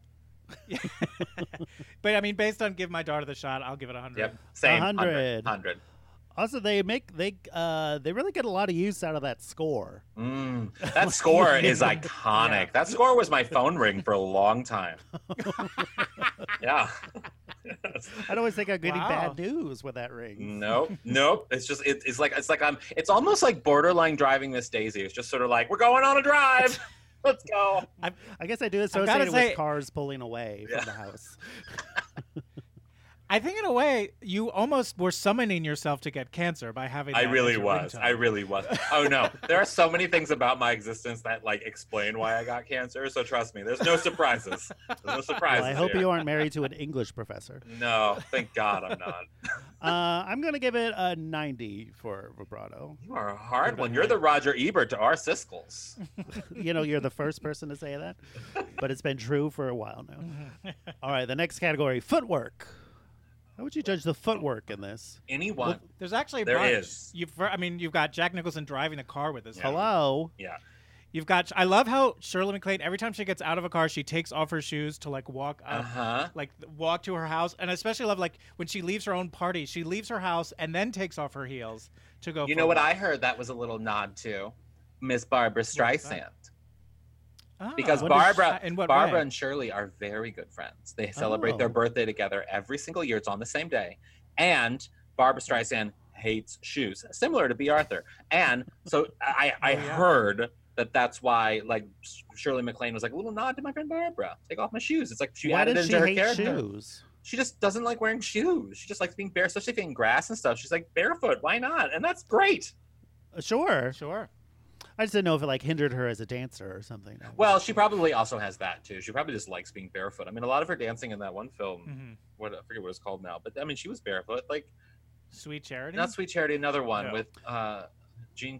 But I mean, based on Give My Daughter the Shot, I'll give it 100. Yep. Same. 100. 100. Also, they really get a lot of use out of that score. That score is iconic. Yeah. That score was my phone ring for a long time. Yeah. I'd always think I'm getting Wow. bad news with that ring. Nope. It's just it's almost like borderline driving Miss Daisy. It's just sort of like, we're going on a drive. Let's go. I guess I do gotta associate it say- with cars pulling away from the house. I think in a way you almost were summoning yourself to get cancer by having. I that really as your was. ringtone. I really was. Oh no, there are so many things about my existence that like explain why I got cancer. So trust me, there's no surprises. There's no surprises. Well, I hope here. you aren't married to an English professor. No, thank God I'm not. I'm going to give it a 90 for vibrato. You are a hard one. You're the Roger Ebert to our Siskel's. You know, you're the first person to say that, but it's been true for a while now. All right, the next category, footwork. How would you judge the footwork in this? Anyone? There's actually a There bunch. is. You've got Jack Nicholson driving the car with us. Hello? Yeah. You've got. I love how Shirley MacLaine. Every time she gets out of a car, she takes off her shoes to like walk up, like walk to her house. And I especially love like when she leaves her own party. She leaves her house and then takes off her heels to go. You for know a what walk. I heard that was a little nod to? Miss Barbara Streisand. Ah, Because When does Barbara, in what Barbara way? and Shirley are very good friends. They celebrate Oh. their birthday together every single year. It's on the same day. And Barbara Streisand hates shoes, similar to B. Arthur. And so I heard that's why like Shirley MacLaine was like a little nod to my friend Barbara. Take off my shoes. It's like she Why added does into she her hate character. shoes? She just doesn't like wearing shoes. She just likes being bare, especially if in grass and stuff. She's like barefoot. Why not? And that's great. Sure. Sure. I just didn't know if it like hindered her as a dancer or something. Well, she probably also has that too. She probably just likes being barefoot. I mean, a lot of her dancing in that one film, I forget what it's called now, but I mean, she was barefoot. Like, Sweet Charity. not Sweet Charity, another one No. with Gene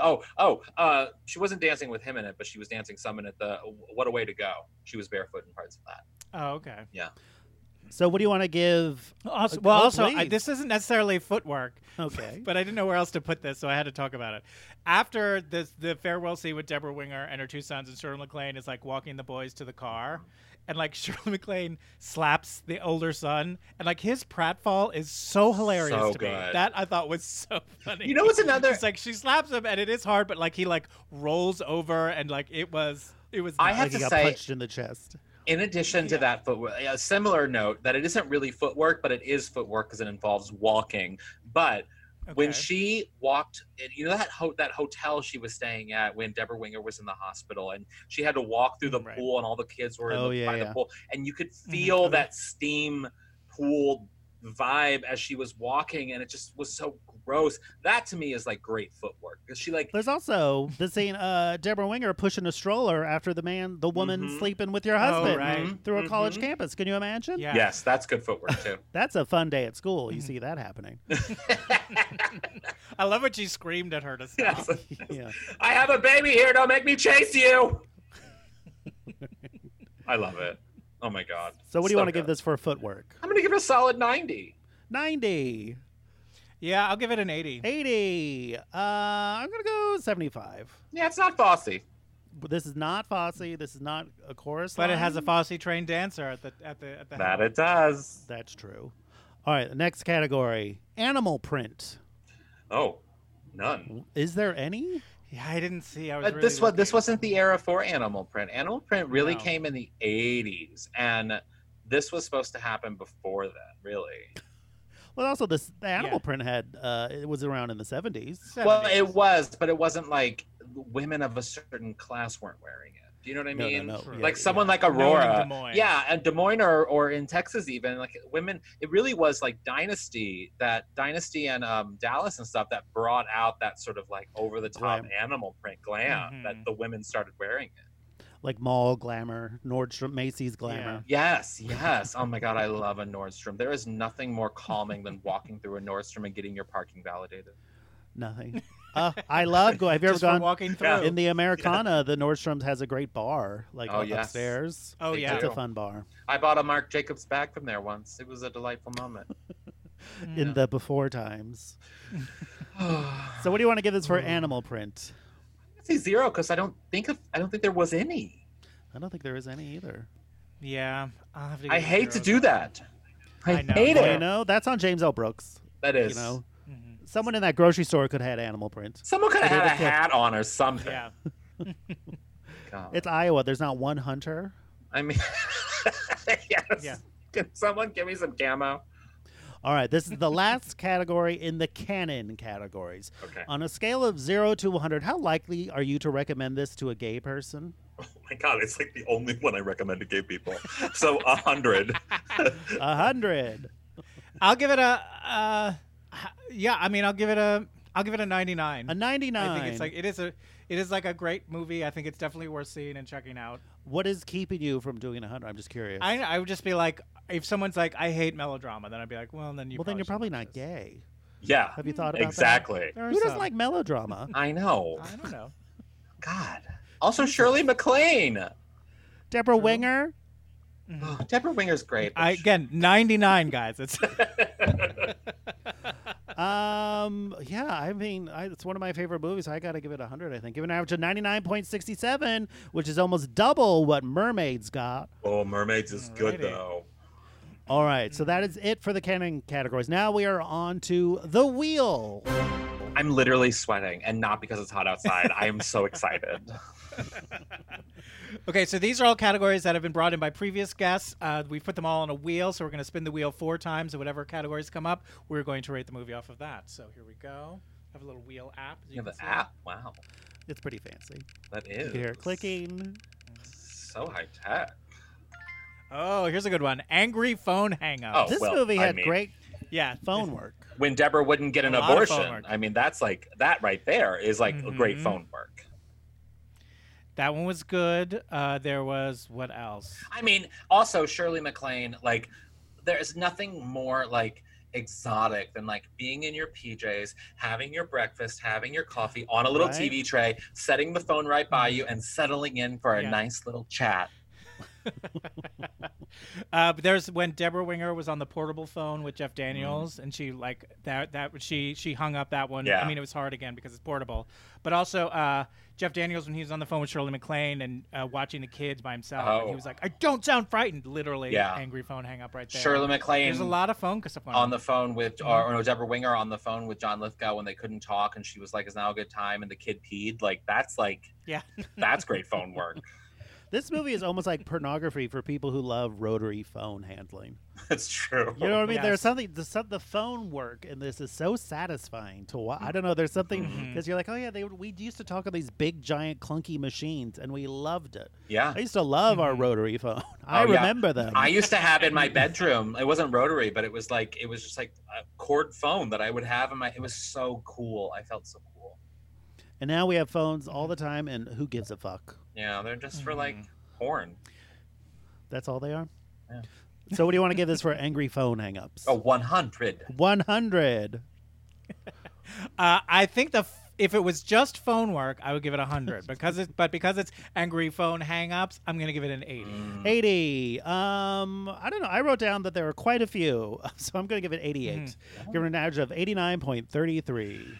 she wasn't dancing with him in it, but she was dancing some in it. The What a Way to Go. She was barefoot in parts of that. Oh, okay. Yeah. So what do you want to give? Also, please. this isn't necessarily footwork. Okay. But I didn't know where else to put this, so I had to talk about it. After the farewell scene with Deborah Winger and her two sons, and Shirley MacLaine is like walking the boys to the car, and like Shirley MacLaine slaps the older son, and like his pratfall is so hilarious So to me. good. That I thought was so funny. You know what's another? It's like she slaps him, and it is hard, but like he like rolls over, and like it was. I have Like he to got say, punched in the chest. in addition to that footwork, a similar note that it isn't really footwork, but it is footwork because it involves walking. But when Okay. she walked, you know that hotel she was staying at when Deborah Winger was in the hospital, and she had to walk through the Right. pool, and all the kids were Oh, by yeah, the yeah. pool, and you could feel that steam pool vibe as she was walking, and it just was so gross. That to me is like great footwork, because she like There's also the scene, Deborah Winger pushing a stroller after the woman sleeping with your husband right. through a college campus. Can you imagine? Yeah. yes, that's good footwork too. That's a fun day at school. You see that happening. I love when she screamed at her to stop. Yes. Yeah. I have a baby here. Don't make me chase you. I love it. Oh my god. So what do you want to good. give this for footwork? I'm gonna give it a solid 90. 90. Yeah, I'll give it an 80. 80. I'm going to go 75. Yeah, it's not Fosse. But this is not Fosse. This is not a chorus But it has a line. Fosse trained dancer at the That helm. it does. That's true. All right, the next category, animal print. Oh, none. Is there any? Yeah, I didn't see. I was But really this looking. wasn't the era for animal print. Animal print really No. came in the 80s, and this was supposed to happen before then, really. Well, also the animal Yeah. print had it was around in the 70s. Well, it was, but it wasn't like women of a certain class weren't wearing it. Do you know what I No, mean? no. Like Yeah, someone like No one in Aurora. Des Moines. Yeah, and Des Moines or in Texas even, like women, it really was like Dynasty and Dallas and stuff that brought out that sort of like over the top Glam. animal print glam that the women started wearing it. Like mall glamour, Nordstrom, Macy's glamour. Yes. Oh my God, I love a Nordstrom. There is nothing more calming than walking through a Nordstrom and getting your parking validated. Nothing. I love going. Have you ever Just for gone walking through. Yeah. in the Americana? The Nordstrom's has a great bar, like Oh, yes. upstairs. Oh, They yeah. It's a do. fun bar. I bought a Marc Jacobs bag from there once. It was a delightful moment. In the before times. So, what do you want to give this for animal print? I say 0 because I don't think there was any. I don't think there is any either. Yeah, I'll have to. I give it hate to 0. do that. I know. hate You it. know, that's on James L. Brooks. That is. You know, someone in that grocery store could have had animal print. Someone could have They had did a a clip. hat on or something. Yeah. God. It's Iowa. There's not one hunter. I mean, yes. Yeah. Can someone give me some camo? All right, this is the last category in the canon categories. Okay. On a scale of 0 to 100, how likely are you to recommend this to a gay person? Oh my God, it's like the only one I recommend to gay people. So 100. 100. I'll give it a. Yeah, I mean, I'll give it a 99. A 99. I think it's like it is like a great movie. I think it's definitely worth seeing and checking out. What is keeping you from doing 100? I'm just curious. I would just be like, if someone's like, I hate melodrama, then I'd be like, well, then Well, then you're probably not should watch gay. Yeah. Have you thought about exactly. this. There are Who doesn't some. like melodrama? I know. I don't know. God. Also, Shirley MacLaine. Deborah Winger? Oh, Deborah Winger's great. but Again, 99, guys. It's Yeah, I mean, it's one of my favorite movies. I got to give it 100, I think. Give an average of 99.67, which is almost double what Mermaids got. Oh, Mermaids is good, Alrighty. though. All right, so that is it for the canon categories. Now we are on to The Wheel. I'm literally sweating, and not because it's hot outside. I am so excited. okay. So these are all categories that have been brought in by previous guests. We've put them all on a wheel, so we're going to spin the wheel 4 times, and whatever categories come up, we're going to rate the movie off of that. So here we go. I have a little wheel app. as You have can an see. app? Wow. It's pretty fancy. That You is. can hear it clicking. So high tech. Oh, here's a good one. Angry phone hang-up. Oh. This well, movie I had mean- great yeah. phone work. When Deborah wouldn't get an A lot of phone abortion. work. I mean, that's like, that right there is like a great phone work. That one was good. There was what else? I mean, also Shirley MacLaine, like, there's nothing more like exotic than like being in your PJs, having your breakfast, having your coffee on a little Right. TV tray, setting the phone right by you, and settling in for a Yeah. nice little chat. But there's when Deborah Winger was on the portable phone with Jeff Daniels, and she like she hung up that one. Yeah. I mean, it was hard again because it's portable. But also Jeff Daniels when he was on the phone with Shirley MacLaine and watching the kids by himself, and he Oh. was like, "I don't sound frightened." Literally, Yeah. angry phone hang up right there. Shirley MacLaine There's a lot of phone stuff going on the phone with, or no, Deborah Winger on the phone with John Lithgow when they couldn't talk, and she was like, "Is now a good time?" And the kid peed. Like, that's Yeah. that's great phone work. This movie is almost like pornography for people who love rotary phone handling. That's true. You know what I mean? Yes. There's something, the phone work in this is so satisfying to watch. I don't know. There's something, because you're like, oh, yeah, we used to talk on these big, giant, clunky machines, and we loved it. Yeah. I used to love our rotary phone. I Oh, yeah. remember them. I used to have in my bedroom. It wasn't rotary, but it was just like a cord phone that I would have in my. It was so cool. I felt so cool. And now we have phones all the time, and who gives a fuck? Yeah, they're just for like porn. That's all they are? Yeah. So what do you want to give this for angry phone hangups? Oh, 100. 100. I think if it was just phone work, I would give it 100. Because it's angry phone hangups, I'm gonna give it an 80. 80. I don't know. I wrote down that there are quite a few, so I'm going to give it 88. Give it an average of 89.33.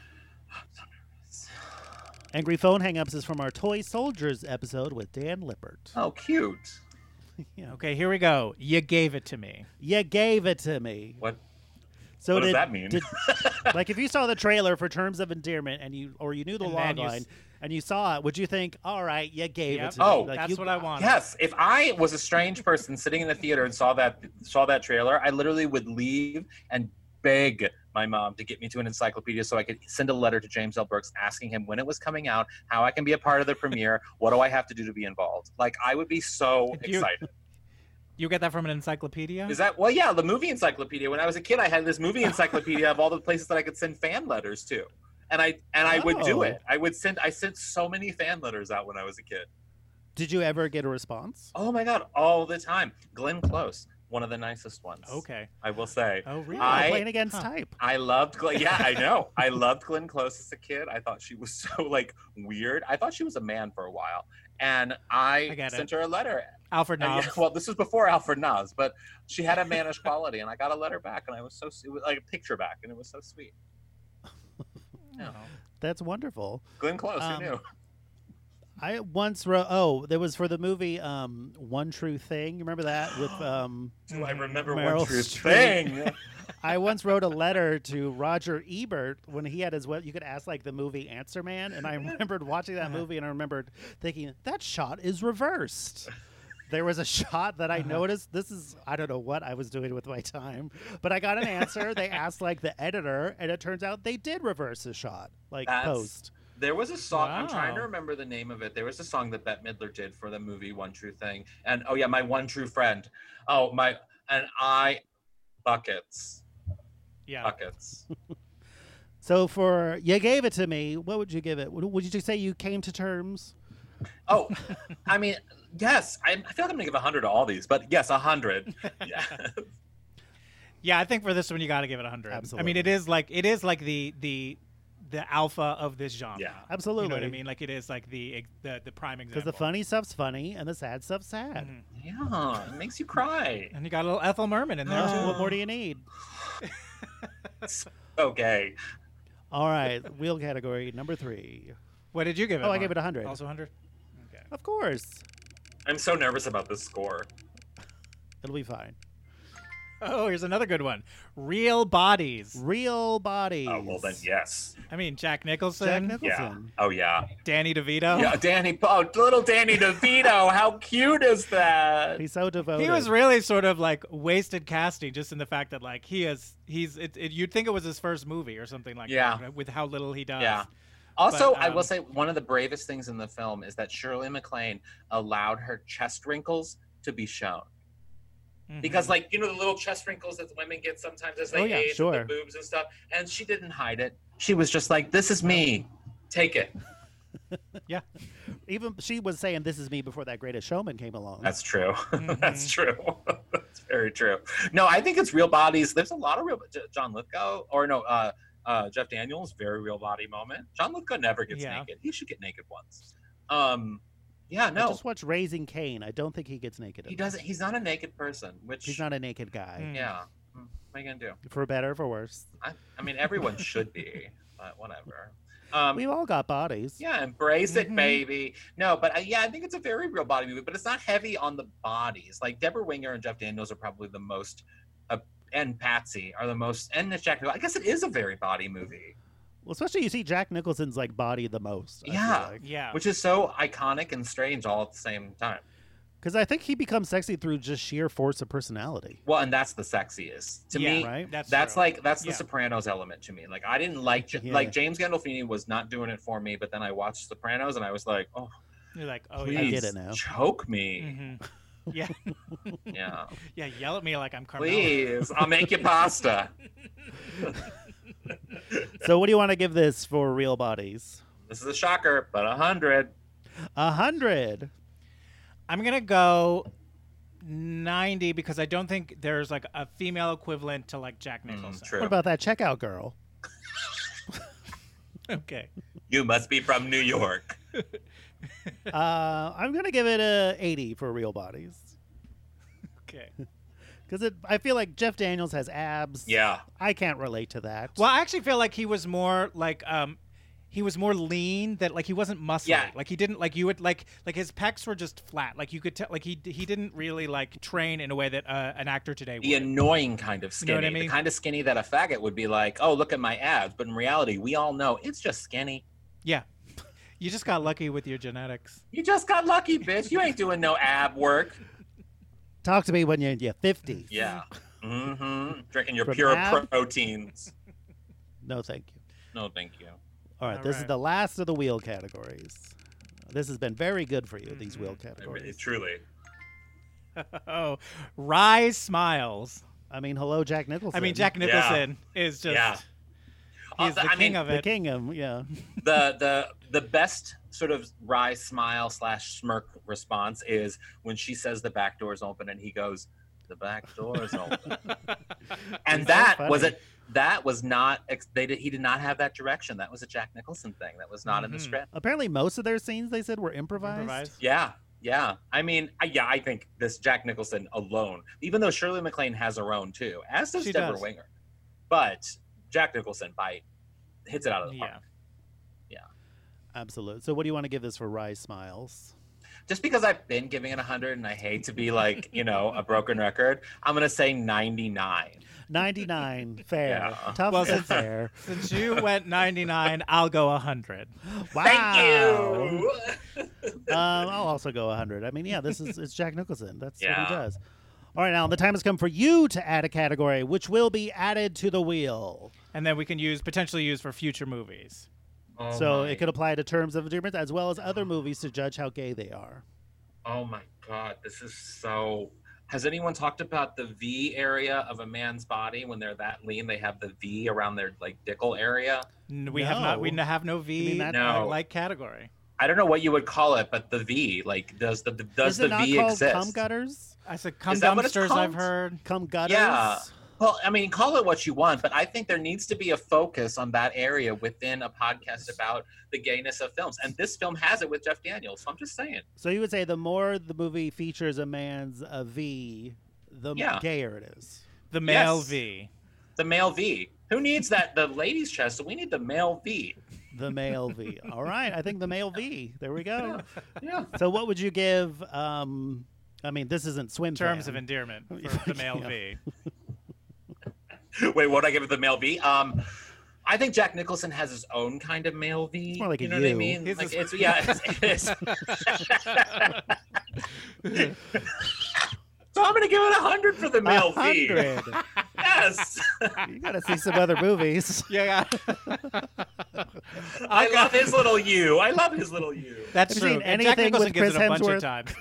Angry Phone Hangups is from our Toy Soldiers episode with Dan Lippert. Oh, cute. Yeah. Okay, here we go. You gave it to me. You gave it to me. What? So What does that mean? Like if you saw the trailer for Terms of Endearment and you knew the And log then you line and you saw it, would you think, all right, you gave it to Oh, me? Like, That's what I want. Yes, if I was a strange person sitting in the theater and saw that trailer, I literally would leave and beg my mom to get me to an encyclopedia so I could send a letter to James L. Brooks asking him when it was coming out, how I can be a part of the premiere, what do I have to do to be involved. Like, I would be so excited. You get that from an encyclopedia? Is that, well, yeah, the movie encyclopedia. When I was a kid, I had this movie encyclopedia of all the places that I could send fan letters to. And I would do it. I sent so many fan letters out when I was a kid. Did you ever get a response? Oh my God, all the time. Glenn Close, one of the nicest ones. Okay. I will say. Oh, really? Playing against type. I loved Glenn. Yeah, I know. I loved Glenn Close as a kid. I thought she was so like weird. I thought she was a man for a while. And I get sent her a letter. Alfred And Knopf. yeah, well, this was before Alfred Knopf, but she had a mannish quality, and I got a letter back, and it was like a picture back, and it was so sweet. Yeah. That's wonderful. Glenn Close, who knew? I once wrote, there was for the movie One True Thing. You remember that with Do I remember Meryl one true Streep. thing? I once wrote a letter to Roger Ebert when he had his you could ask like the movie Answer Man, and I remembered watching that movie and I remembered thinking that shot is reversed. There was a shot that I noticed. I don't know what I was doing with my time, but I got an answer. They asked like the editor, and it turns out they did reverse the shot, like post. There was a song, I'm trying to Wow. remember the name of it. There was a song that Bette Midler did for the movie One True Thing. And oh yeah, My One True Friend. Buckets. Yeah. Buckets. So for You Gave It to Me, what would you give it? Would you say you came to terms? Oh, I mean, yes. I feel like I'm gonna give 100 to all these, but yes, 100. Yeah. Yeah, I think for this one you got to give it 100. Absolutely. I mean, it is like the alpha of this genre. Yeah. Absolutely. You know what I mean? Like it is like the prime example. Because the funny stuff's funny and the sad stuff's sad. Yeah, it makes you cry. And you got a little Ethel Merman in there too. What more do you need? Okay. All right, wheel category number 3. What did you give it? Oh, I Mark? gave it 100. Also 100. Okay. Of course. I'm so nervous about this score. It'll be fine. Oh, here's another good one. Real Bodies. Real Bodies. Oh, well then, yes. I mean, Jack Nicholson, Jack Yeah. Nicholson. Oh, yeah. Danny DeVito. Yeah, little Danny DeVito. How cute is that? He's so devoted. He was really sort of like wasted casting, just in the fact that like you'd think it was his first movie or something like Yeah. that, with how little he does. Yeah. Also, But, I will say one of the bravest things in the film is that Shirley MacLaine allowed her chest wrinkles to be shown. Mhm. Because, like, you know, the little chest wrinkles that women get sometimes as they Oh, yeah, age, sure. with the boobs and stuff. And she didn't hide it. She was just like, this is me. Take it. Yeah. Even she was saying this is me before that Greatest Showman came along. That's true. That's true. That's very true. No, I think it's Real Bodies. There's a lot of real John Lithgow, or no, Jeff Daniels, very real body moment. John Lithgow never gets Yeah. naked. He should get naked once. Yeah, I no, just watched Raising Cain. I don't think he gets naked. he in doesn't. He's not a naked person. Which He's not a naked guy. Mm. Yeah. What are you gonna do? For better or for worse. I mean, everyone should be, but whatever. We've all got bodies. Yeah, embrace it, baby. No, but yeah, I think it's a very real body movie, but it's not heavy on the bodies. Like Deborah Winger and Jeff Daniels are probably the most, and Patsy are the most, and Jack Nicholson. I guess it is a very body movie. Well, especially you see Jack Nicholson's like body the most. I feel Yeah. like. Yeah. Which is so iconic and strange all at the same time. Because I think he becomes sexy through just sheer force of personality. Well, and that's the sexiest to Yeah, me. right? That's That's true. the Yeah. Sopranos element to me. Like I didn't like like James Gandolfini was not doing it for me, but then I watched Sopranos and I was like, oh, You're like, oh please yeah. I get it now. choke me. Mhm. Yeah. Yeah, Yeah, yell at me like I'm Carmela. please, I'll make you pasta. So what do you want to give this for Real Bodies? This is a shocker, but 100. 100. I'm gonna go 90 because I don't think there's like a female equivalent to like Jack Nicholson. True. What about that checkout girl? Okay. You must be from New York. I'm going to give it a 80 for Real Bodies. Okay. Because I feel like Jeff Daniels has abs. Yeah. I can't relate to that. Well, I actually feel like he was more like he was more lean, that like he wasn't muscly. Yeah. Like he didn't like you would like his pecs were just flat. Like you could tell like he didn't really like train in a way that an actor today would. The annoying kind of skinny. You know what I mean? The kind of skinny that a faggot would be like, oh, look at my abs. But in reality, we all know it's just skinny. Yeah. You just got lucky with your genetics. You just got lucky, bitch. You ain't doing no ab work. Talk to me when you're in your 50s. Yeah. Mm-hmm. Drinking your From pure ab? proteins. No, thank you. No, thank you. All right, All this is right. the last of the wheel categories. This has been very good for you, these wheel I really, categories. truly. Oh, Rise Smiles. I mean, hello, Jack Nicholson. I mean, Jack Nicholson is just Yeah. he's the I king mean, of The it. king, yeah. The best sort of wry smile / smirk response is when she says the back door's open and he goes, the back door's open. And It's that so was funny. it. That was not. He did not have that direction. That was a Jack Nicholson thing. That was not in the Mhm. script. Apparently, most of their scenes, they said, were improvised. Improvised. Yeah, yeah. I mean, I think this Jack Nicholson alone, even though Shirley MacLaine has her own too, as does She Deborah does. Winger, but Jack Nicholson hits it out of the park. Yeah. Absolutely. So what do you want to give this for Rise Smiles? Just because I've been giving it 100 and I hate to be like, a broken record, I'm going to say 99. 99. Fair. Yeah. Tough Well, and since- fair. Since you went 99, I'll go 100. Wow. Thank you. I'll also go 100. I mean, yeah, it's Jack Nicholson. That's what Yeah. he does. All right, Alan, the time has come for you to add a category, which will be added to the wheel. And then we can potentially use for future movies. Oh So my- it could apply to Terms of Endearment as well as other movies to judge how gay they are. Oh my God, this is so. Has anyone talked about the V area of a man's body when they're that lean? They have the V around their dickle area. We have not. We No. have no You V mean that- No. like category. I don't know what you would call it, but the V, does the Is it not V called exist? cum gutters? I said cum that what it's dumpsters. I've called? heard. Cum gutters? Yeah. Well, I mean, call it what you want, but I think there needs to be a focus on that area within a podcast about the gayness of films. And this film has it with Jeff Daniels. So I'm just saying. So you would say the more the movie features a man's V, the Yeah. gayer it is. The male Yes. V. The male V. Who needs that? The ladies' chest. So we need the male V. The male V. All right, I think the male V. There we go. Yeah. So what would you give? I mean, this isn't swim Terms fan. of endearment for the male Yeah. V. Wait, what would I give it the male V? I think Jack Nicholson has his own kind of male V. more like you a know what I U. mean? His Like, is- it is. So I'm gonna give it 100 for the male V. 100. Yes. You got to see some other movies. Yeah. I love his little U. I love his little U. That's Have you true. seen And Jack anything Nicholson with gives Chris it a bunch Hemsworth? of times.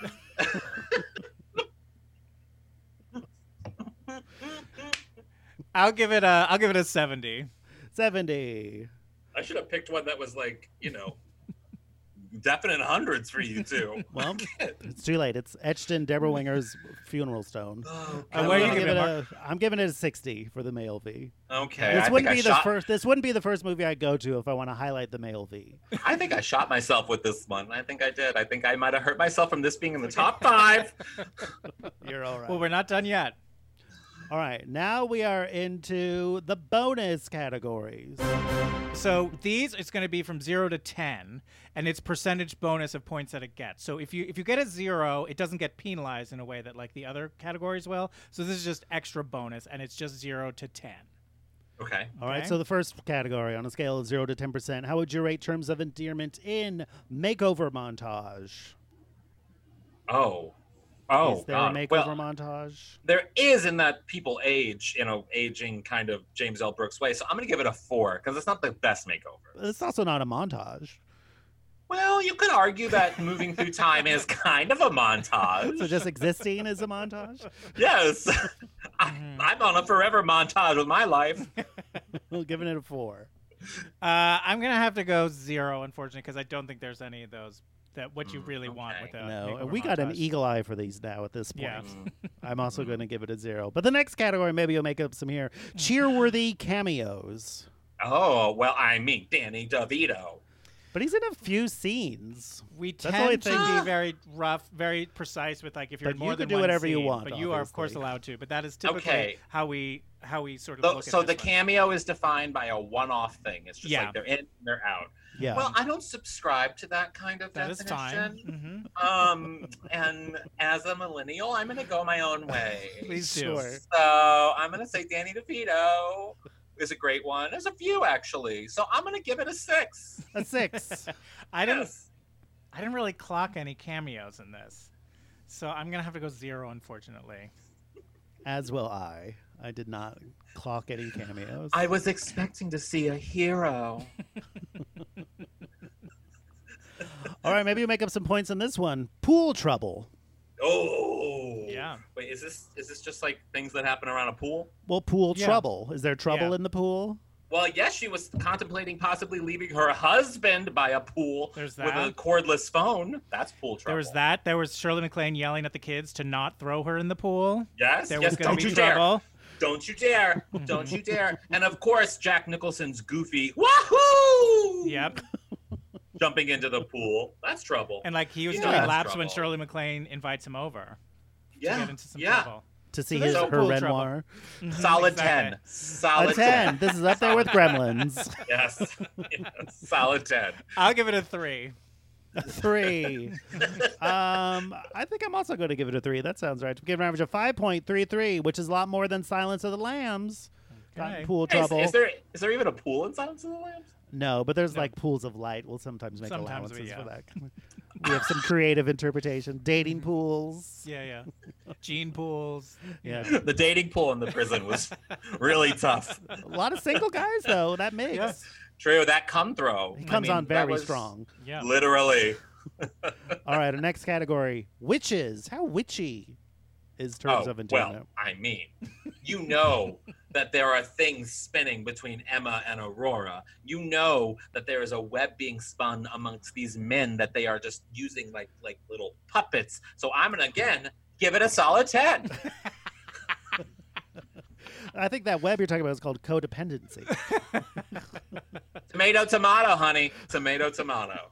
I'll give it a 70. 70. I should have picked one that was definite hundreds for you too. Well, it's too late. It's etched in Deborah Winger's funeral stone. Oh, where are you I'm giving giving it, I'm giving it a 60 for the male V. okay. This I wouldn't think be I the shot, first. This wouldn't be the first movie I go to if I want to highlight the male V. I think I shot myself with this one. I think I did. I think I might have hurt myself from this being in the top 5. You're all right. Well, we're not done yet. All right, now we are into the bonus categories. So these, it's going to be from 0 to 10, and it's percentage bonus of points that it gets. So if you get a 0, it doesn't get penalized in a way that like the other categories will. So this is just extra bonus, and it's just 0 to 10. Okay. All right, Okay. so the first category on a scale of 0 to 10%, how would you rate Terms of Endearment in makeover montage? Oh, Oh, Is there God. a makeover Well, montage? there is in that people age in a aging kind of James L. Brooks way. So I'm going to give it a 4 because it's not the best makeover. It's also not a montage. Well, you could argue that moving through time is kind of a montage. So just existing is a montage? Yes. I'm on a forever montage with my life. Well, giving it a 4. I'm gonna have to go 0, unfortunately, because I don't think there's any of those that what you really want with a No, makeover we got an montage. eagle eye for these now at this point. Yeah. I'm also going to give it a 0. But the next category, maybe you'll make up some here. Cheerworthy cameos. Oh, well, I mean, Danny DeVito. But he's in a few scenes. We That's the only tend to thing. be very rough, very precise with like if you're But in you more can than do one whatever you scene, want, But you are of course obviously. allowed to. But that is typically Okay. how we sort of So, look so at the this one. cameo is defined by a one-off thing. It's just Yeah. like they're in, they're out. Yeah. Well, I don't subscribe to that kind of That is definition. fine. And as a millennial, I'm going to go my own way. Please do. Sure. So I'm going to say Danny DeVito is a great one. There's a few actually. So I'm going to give it a 6. A 6. I didn't. Yes. I didn't really clock any cameos in this, so I'm gonna have to go 0, unfortunately. As will I. I did not clock any cameos. I was expecting to see a hero. All right, maybe you make up some points on this one. Pool trouble. Oh. Yeah. Wait, is this just like things that happen around a pool? Well, pool Yeah. trouble. Is there trouble Yeah. in the pool? Well, yes, she was contemplating possibly leaving her husband by a pool There's with a that. cordless phone. That's pool trouble. There was that. There was Shirley MacLaine yelling at the kids to not throw her in the pool. Yes, There yes, was gonna don't be you dare. trouble. Don't you dare. Don't you dare. And of course, Jack Nicholson's goofy, wahoo! Yep. Jumping into the pool. That's trouble. And like he was Yeah, doing that's laps when trouble. Shirley MacLaine invites him over to yeah. get into some yeah. trouble. To see So his there's her pool Renoir. Solid Exactly. 10. Solid A 10. This is up there with Gremlins. Yes. Yes. Solid 10. I'll give it a 3. 3. I think I'm also going to give it a 3. That sounds right. Give an average of 5.33, which is a lot more than Silence of the Lambs. Got in Okay. pool Hey, trouble. is there even a pool in Silence of the Lambs? No, but there's like pools of light. We'll sometimes make Sometimes allowances we- for yeah. that. We have some creative interpretation. Dating pools. Yeah. Gene pools. Yeah. The dating pool in the prison was really tough. A lot of single guys, though. That mix. Yeah. True, that come throw. He comes on very strong. Yeah. Literally. All right, our next category, witches. How witchy is Terms of Endearment? well, I mean, you know that there are things spinning between Emma and Aurora. You know that there is a web being spun amongst these men that they are just using like little puppets. So I'm gonna again give it a solid 10. I think that web you're talking about is called codependency. Tomato, tomato, honey. Tomato, tomato.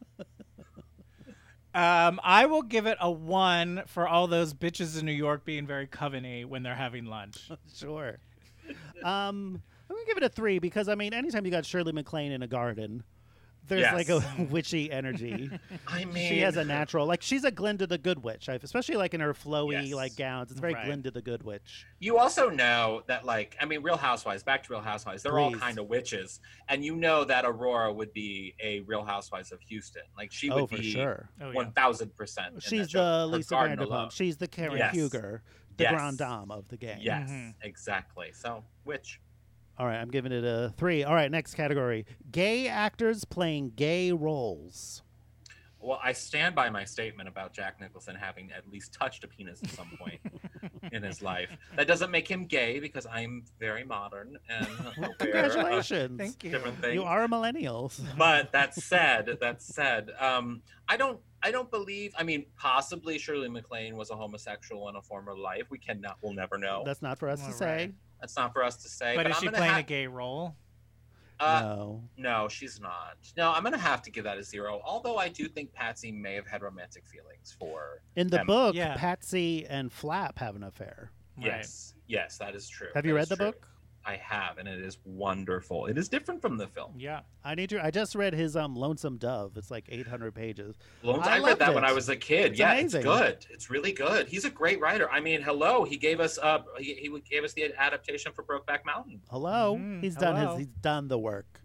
I will give it a 1 for all those bitches in New York being very coveney when they're having lunch. Sure. I'm gonna give it a 3 because I mean, anytime you got Shirley MacLaine in a garden, there's Yes. like a witchy energy. I mean, She has a natural, like she's a Glinda the Good Witch, especially like in her flowy Yes. like gowns. It's very Right. Glinda the Good Witch. You also know that, like, I mean, Real Housewives, back to Real Housewives, they're all Please. kind of witches. And you know that Aurora would be a Real Housewives of Houston. Like, she would Oh, for be sure. Oh, yeah. 1000%. in She's that show. the Her Lisa garden Vanderpump. alone. She's the Karen Yes. Huger, the Yes. grande dame of the game. Yes, Mhm. exactly. So, witch. All right, I'm giving it a 3. All right, next category: gay actors playing gay roles. Well, I stand by my statement about Jack Nicholson having at least touched a penis at some point in his life. That doesn't make him gay because I'm very modern and aware of Congratulations! Thank you. different things. You are a millennial. But that said, I don't believe. I mean, possibly Shirley MacLaine was a homosexual in a former life. We'll never know. That's not for us to All say. right. That's not for us to say. But is I'm she gonna playing ha- a gay role? No. No, she's not. No, I'm gonna have to give that a 0. Although I do think Patsy may have had romantic feelings for In the Emma. book, Yeah. Patsy and Flap have an affair. Yes, yes, that is true. Have you That read is the true. book? I have, and it is wonderful. It is different from the film. Yeah. I just read his Lonesome Dove. It's like 800 pages. I loved read that when it. I was a kid. It's yeah, amazing. it's good. It's really good. He's a great writer. I mean, hello, he gave us he gave us the adaptation for Brokeback Mountain. Hello, Mhm, he's hello. done the work.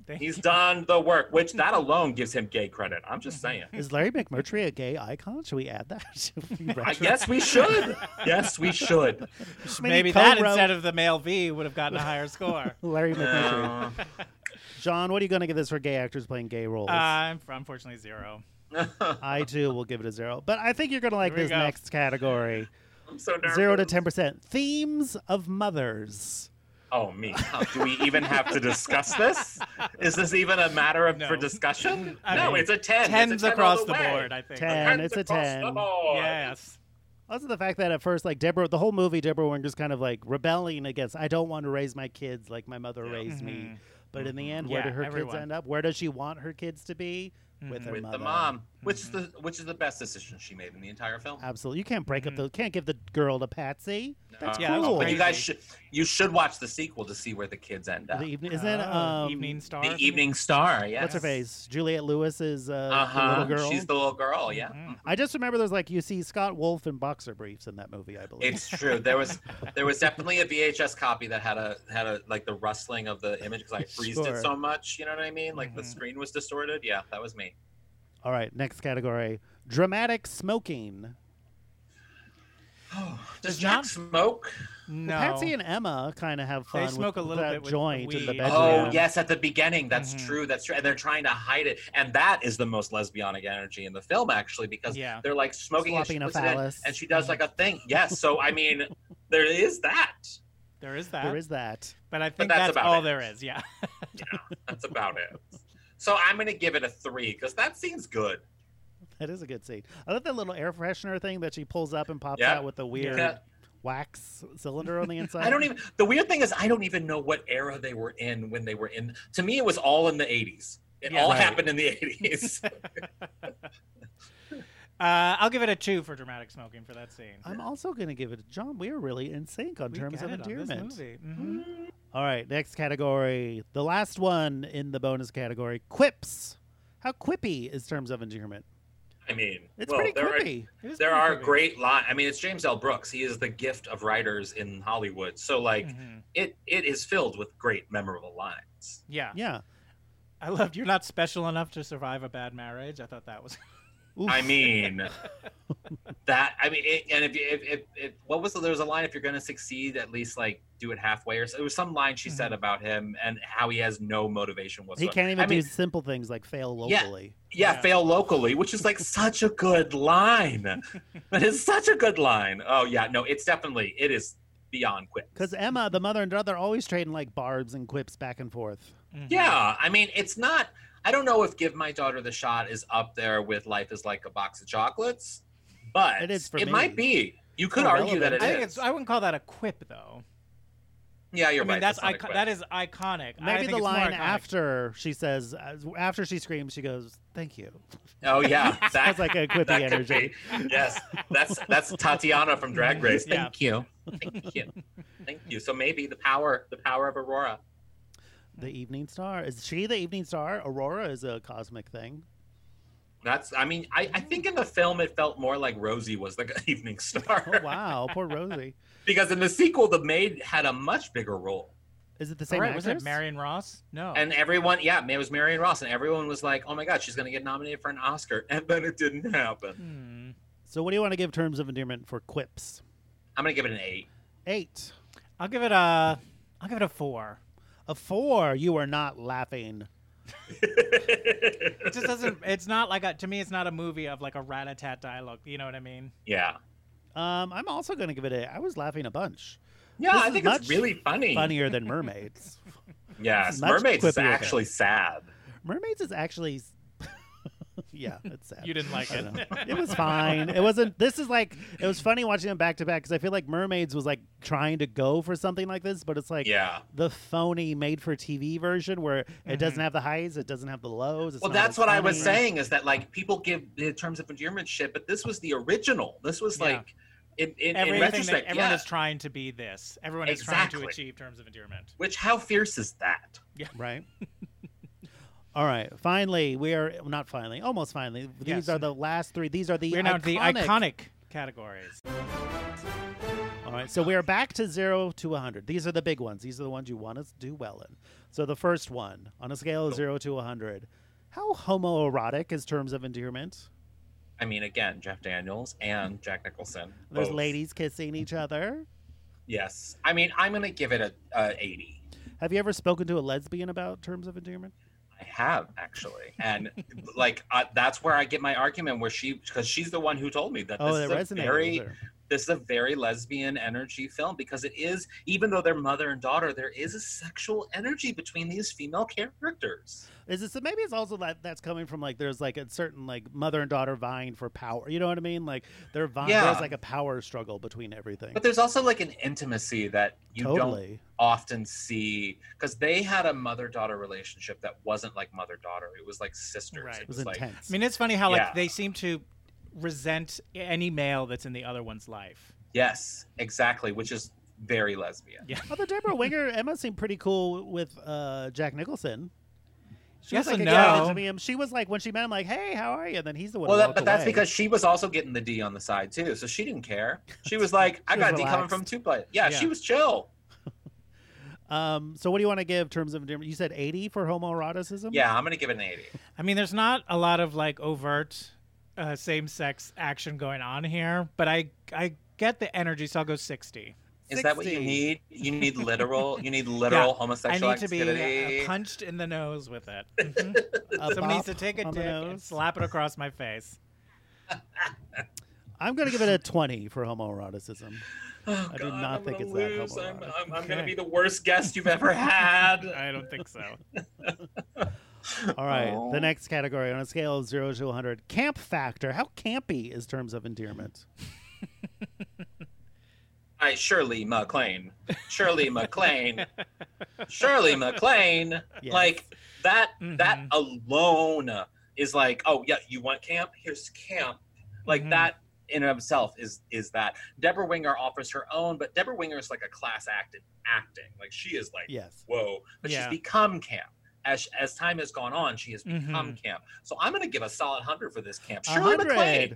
He's done the work, which that alone gives him gay credit. I'm just saying. Is Larry McMurtry a gay icon? Should we add that? Should we Yes, we should. Yes, we should. Maybe that instead of the male V would have gotten a higher score. Larry McMurtry. John, what are you going to give this for gay actors playing gay roles? Unfortunately, 0. I, too, will give it a 0. But I think you're going to like this next category. I'm so nervous. 0 to 10%. Themes of mothers. Oh, me. Do we even have to discuss this? Is this even a matter for discussion? No, it's a 10. 10's across the board, I think. 10. It's a 10. Yes. Also the fact that at first, like, the whole movie, Deborah Winger's kind of like rebelling against, I don't want to raise my kids like my mother raised me. But in the end, where do her kids end up? Where does she want her kids to be? With her mother. The mom, which is the best decision she made in the entire film. Absolutely, you can't break up can't give the girl to Patsy. That's cool. But you guys should watch the sequel to see where the kids end up. Evening Star? The Evening Star, yes. What's her face? Juliette Lewis is the little girl. She's the little girl, yeah. I just remember there's you see Scott Wolf in boxer briefs in that movie, I believe. It's true. There was definitely a VHS copy that had a like the rustling of the image because I freezed it so much. You know what I mean? Like the screen was distorted. Yeah, that was me. All right, next category: dramatic smoking. Does Jack smoke? No. Well, Patsy and Emma kind of have fun. They smoke with a little that bit with joint the in the weed. bedroom. Oh yes, at the beginning. That's true. That's true. And they're trying to hide it, and that is the most lesbianic energy in the film, actually, because they're like smoking and she puts it in, and she does like a thing. Yes. So I mean, there is that. There is that. There is that. But I think that's all there is. Yeah. Yeah, that's about it. So I'm going to give it a 3 because that scene's good. That is a good scene. I love that little air freshener thing that she pulls up and pops out with the weird wax cylinder on the inside. The weird thing is I don't even know what era they were in when they were in. To me, it was all in the 80s. It all happened in the 80s. I'll give it a 2 for dramatic smoking for that scene. I'm also going to give it a John. We are really in sync on terms of endearment. This movie. All right, next category. The last one in the bonus category, quips. How quippy is terms of endearment? I mean, it's pretty quippy. There are great lines. I mean, it's James L. Brooks. He is the gift of writers in Hollywood. So, like, it is filled with great, memorable lines. Yeah. Yeah. I loved "You're not special enough to survive a bad marriage." I thought that was... I mean, and if what was there was a line, if you're going to succeed, at least like do it halfway, or so. It was some line she said about him and how he has no motivation whatsoever. He can't even do simple things like fail locally. Yeah, fail locally, which is like such a good line. That is such a good line. Oh yeah, no, it is beyond quips. Because Emma, the mother and daughter, always trading like barbs and quips back and forth. Yeah, I mean, it's not. I don't know if Give My Daughter the Shot is up there with Life is Like a Box of Chocolates, but it might be. You could argue that it is. I wouldn't call that a quip, though. Yeah, you're right. That is iconic. Maybe the line after she says, after she screams, she goes, "Thank you." Oh yeah, that's like a quippy energy. Yes, that's Tatiana from Drag Race. Thank you. Thank you. So maybe the power of Aurora. The Evening Star. Is she the Evening Star? Aurora is a cosmic thing. I think in the film it felt more like Rosie was the Evening Star. Oh, wow. Poor Rosie. Because in the sequel, the maid had a much bigger role. Is it the same actress? Was it Marion Ross? No. And everyone, it was Marion Ross, and everyone was like, oh my God, she's going to get nominated for an Oscar. And then it didn't happen. So what do you want to give terms of endearment for quips? I'm going to give it an 8. 8. I'll give it a 4. A 4. You are not laughing. It just doesn't. It's not like to me. It's not a movie of like a rat-a-tat dialogue. You know what I mean? Yeah. I'm also going to give it I was laughing a bunch. Yeah, I think it's really funny. Funnier than Mermaids. Yes, Mermaids is actually sad. Mermaids is actually. Yeah, it's sad. You didn't like it. It was fine. It wasn't. This is like it was funny watching them back to back because I feel like Mermaids was like trying to go for something like this, but it's like the phony made-for-TV version where it doesn't have the highs, it doesn't have the lows. Well, that's what I was saying is that like people give the terms of endearment shit, but this was the original. This was like in retrospect, everyone is trying to be this. Everyone is trying to achieve terms of endearment. Which how fierce is that? Yeah. Right. All right. Finally, almost finally. These are the last 3. These are the iconic categories. All right, so we are back to 0 to 100. These are the big ones. These are the ones you want to do well in. So the first one, on a scale of 0 to 100, how homoerotic is Terms of Endearment? I mean, again, Jeff Daniels and Jack Nicholson. There's both. ladies kissing each other. Yes. I mean, I'm going to give it a 80. Have you ever spoken to a lesbian about Terms of Endearment? I have, actually. And like, that's where I get my argument where because she's the one who told me that this is a very lesbian energy film, because it is, even though they're mother and daughter, there is a sexual energy between these female characters. Is it, so maybe it's also that's coming from like there's like a certain like mother and daughter vying for power. You know what I mean? Like they're vying. Yeah. There's like a power struggle between everything. But there's also like an intimacy that you don't often see, because they had a mother-daughter relationship that wasn't like mother-daughter. It was like sisters. Right. It was like, intense. I mean, it's funny how like they seem to resent any male that's in the other one's life. Yes, exactly, which is very lesbian. Yeah. Although Deborah Winger, Emma seemed pretty cool with Jack Nicholson. She Yes was like and a guy no. to me. She was like, when she met him, like, hey, how are you? And then he's the one. But that's because she was also getting the D on the side too, so she didn't care. She was like, I got a D coming from 2 plays. Yeah, she was chill. So what do you want to give Terms of Endearment? You said 80 for homoeroticism? Yeah, I'm gonna give it an 80. I mean, there's not a lot of like overt same-sex action going on here, but I get the energy, so I'll go 60. Is that what you need? You need literal homosexual I need to be activity. punched in the nose with it. Mm-hmm. Someone needs to take a dick and slap it across my face. I'm going to give it a 20 for homoeroticism. Oh, I do God, not think it's that homoerotic. I'm going to be the worst guest you've ever had. I don't think so. All right, the next category on a scale of 0 to 100, camp factor. How campy is Terms of Endearment? Shirley MacLaine. Shirley MacLaine. Shirley MacLaine. Yes. Like that alone is like, oh yeah, you want camp? Here's camp. Like that in and of itself is that. Deborah Winger offers her own, but Deborah Winger is like a class act in acting. Like she is like, whoa. But she's become camp. As time has gone on, she has become camp. So I'm gonna give a solid 100 for this camp. Shirley MacLaine.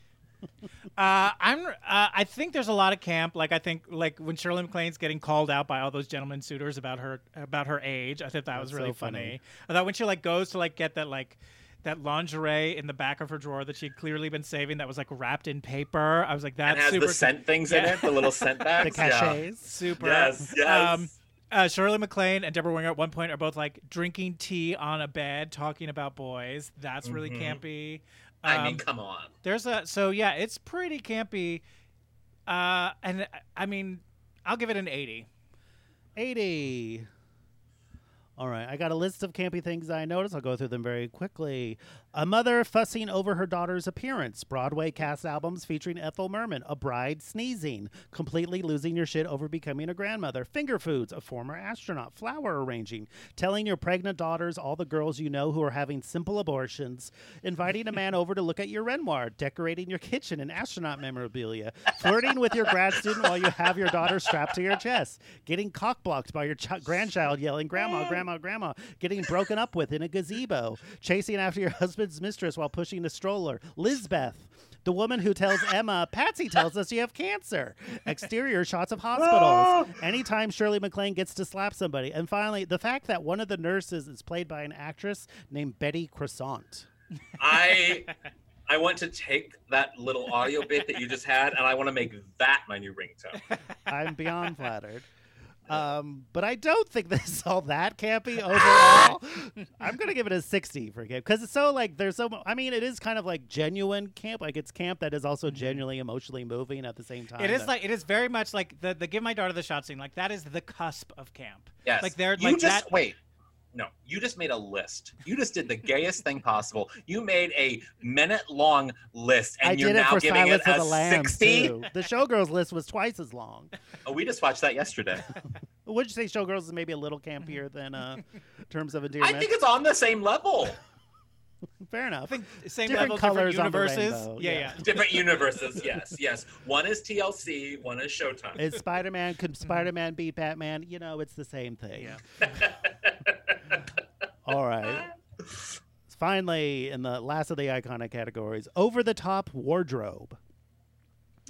I think there's a lot of camp. Like I think like when Shirley MacLaine's getting called out by all those gentlemen suitors about her age. I thought that was really funny. I thought when she like goes to like get that lingerie in the back of her drawer that she'd clearly been saving that was like wrapped in paper. I was like, that's and has super the scent things in it, the little scent bags. The cachets. Yeah. Super. Yes. Shirley MacLaine and Deborah Winger at one point are both like drinking tea on a bed, talking about boys. That's really campy. I mean, come on. It's pretty campy. And I mean, I'll give it an 80. 80. All right, I got a list of campy things I noticed. I'll go through them very quickly. A mother fussing over her daughter's appearance. Broadway cast albums featuring Ethel Merman. A bride sneezing. Completely losing your shit over becoming a grandmother. Finger foods. A former astronaut. Flower arranging. Telling your pregnant daughters all the girls you know who are having simple abortions. Inviting a man over to look at your Renoir. Decorating your kitchen in astronaut memorabilia. Flirting with your grad student while you have your daughter strapped to your chest. Getting cock-blocked by your grandchild yelling, Grandma, Grandma, Grandma. Getting broken up with in a gazebo. Chasing after your husband's mistress while pushing a stroller. Lizbeth, the woman who tells Emma, Patsy tells us you have cancer. Exterior shots of hospitals. Anytime Shirley MacLaine gets to slap somebody. And finally, the fact that one of the nurses is played by an actress named Betty Croissant. I want to take that little audio bit that you just had, and I want to make that my new ringtone. I'm beyond flattered. But I don't think this is all that campy overall. I'm going to give it a 60 for camp because it's so like there's so I mean, it is kind of like genuine camp. Like it's camp that is also genuinely emotionally moving at the same time. It is very much like the Give My Daughter the Shot scene. Like that is the cusp of camp. Yes. Like they're you like just that. Wait. No, you just made a list. You just did the gayest thing possible. You made a minute-long list, and you're now giving it a 60? The Showgirls list was twice as long. Oh, we just watched that yesterday. Would you say Showgirls is maybe a little campier than Terms of Endearment? I think it's on the same level. Fair enough. I think same different level, colors different on the universes. rainbow. Yeah. Different universes, yes. One is TLC, one is Showtime. Is Spider-Man, could Spider-Man beat Batman? You know, it's the same thing. Yeah. All right. Finally, in the last of the iconic categories, over-the-top wardrobe.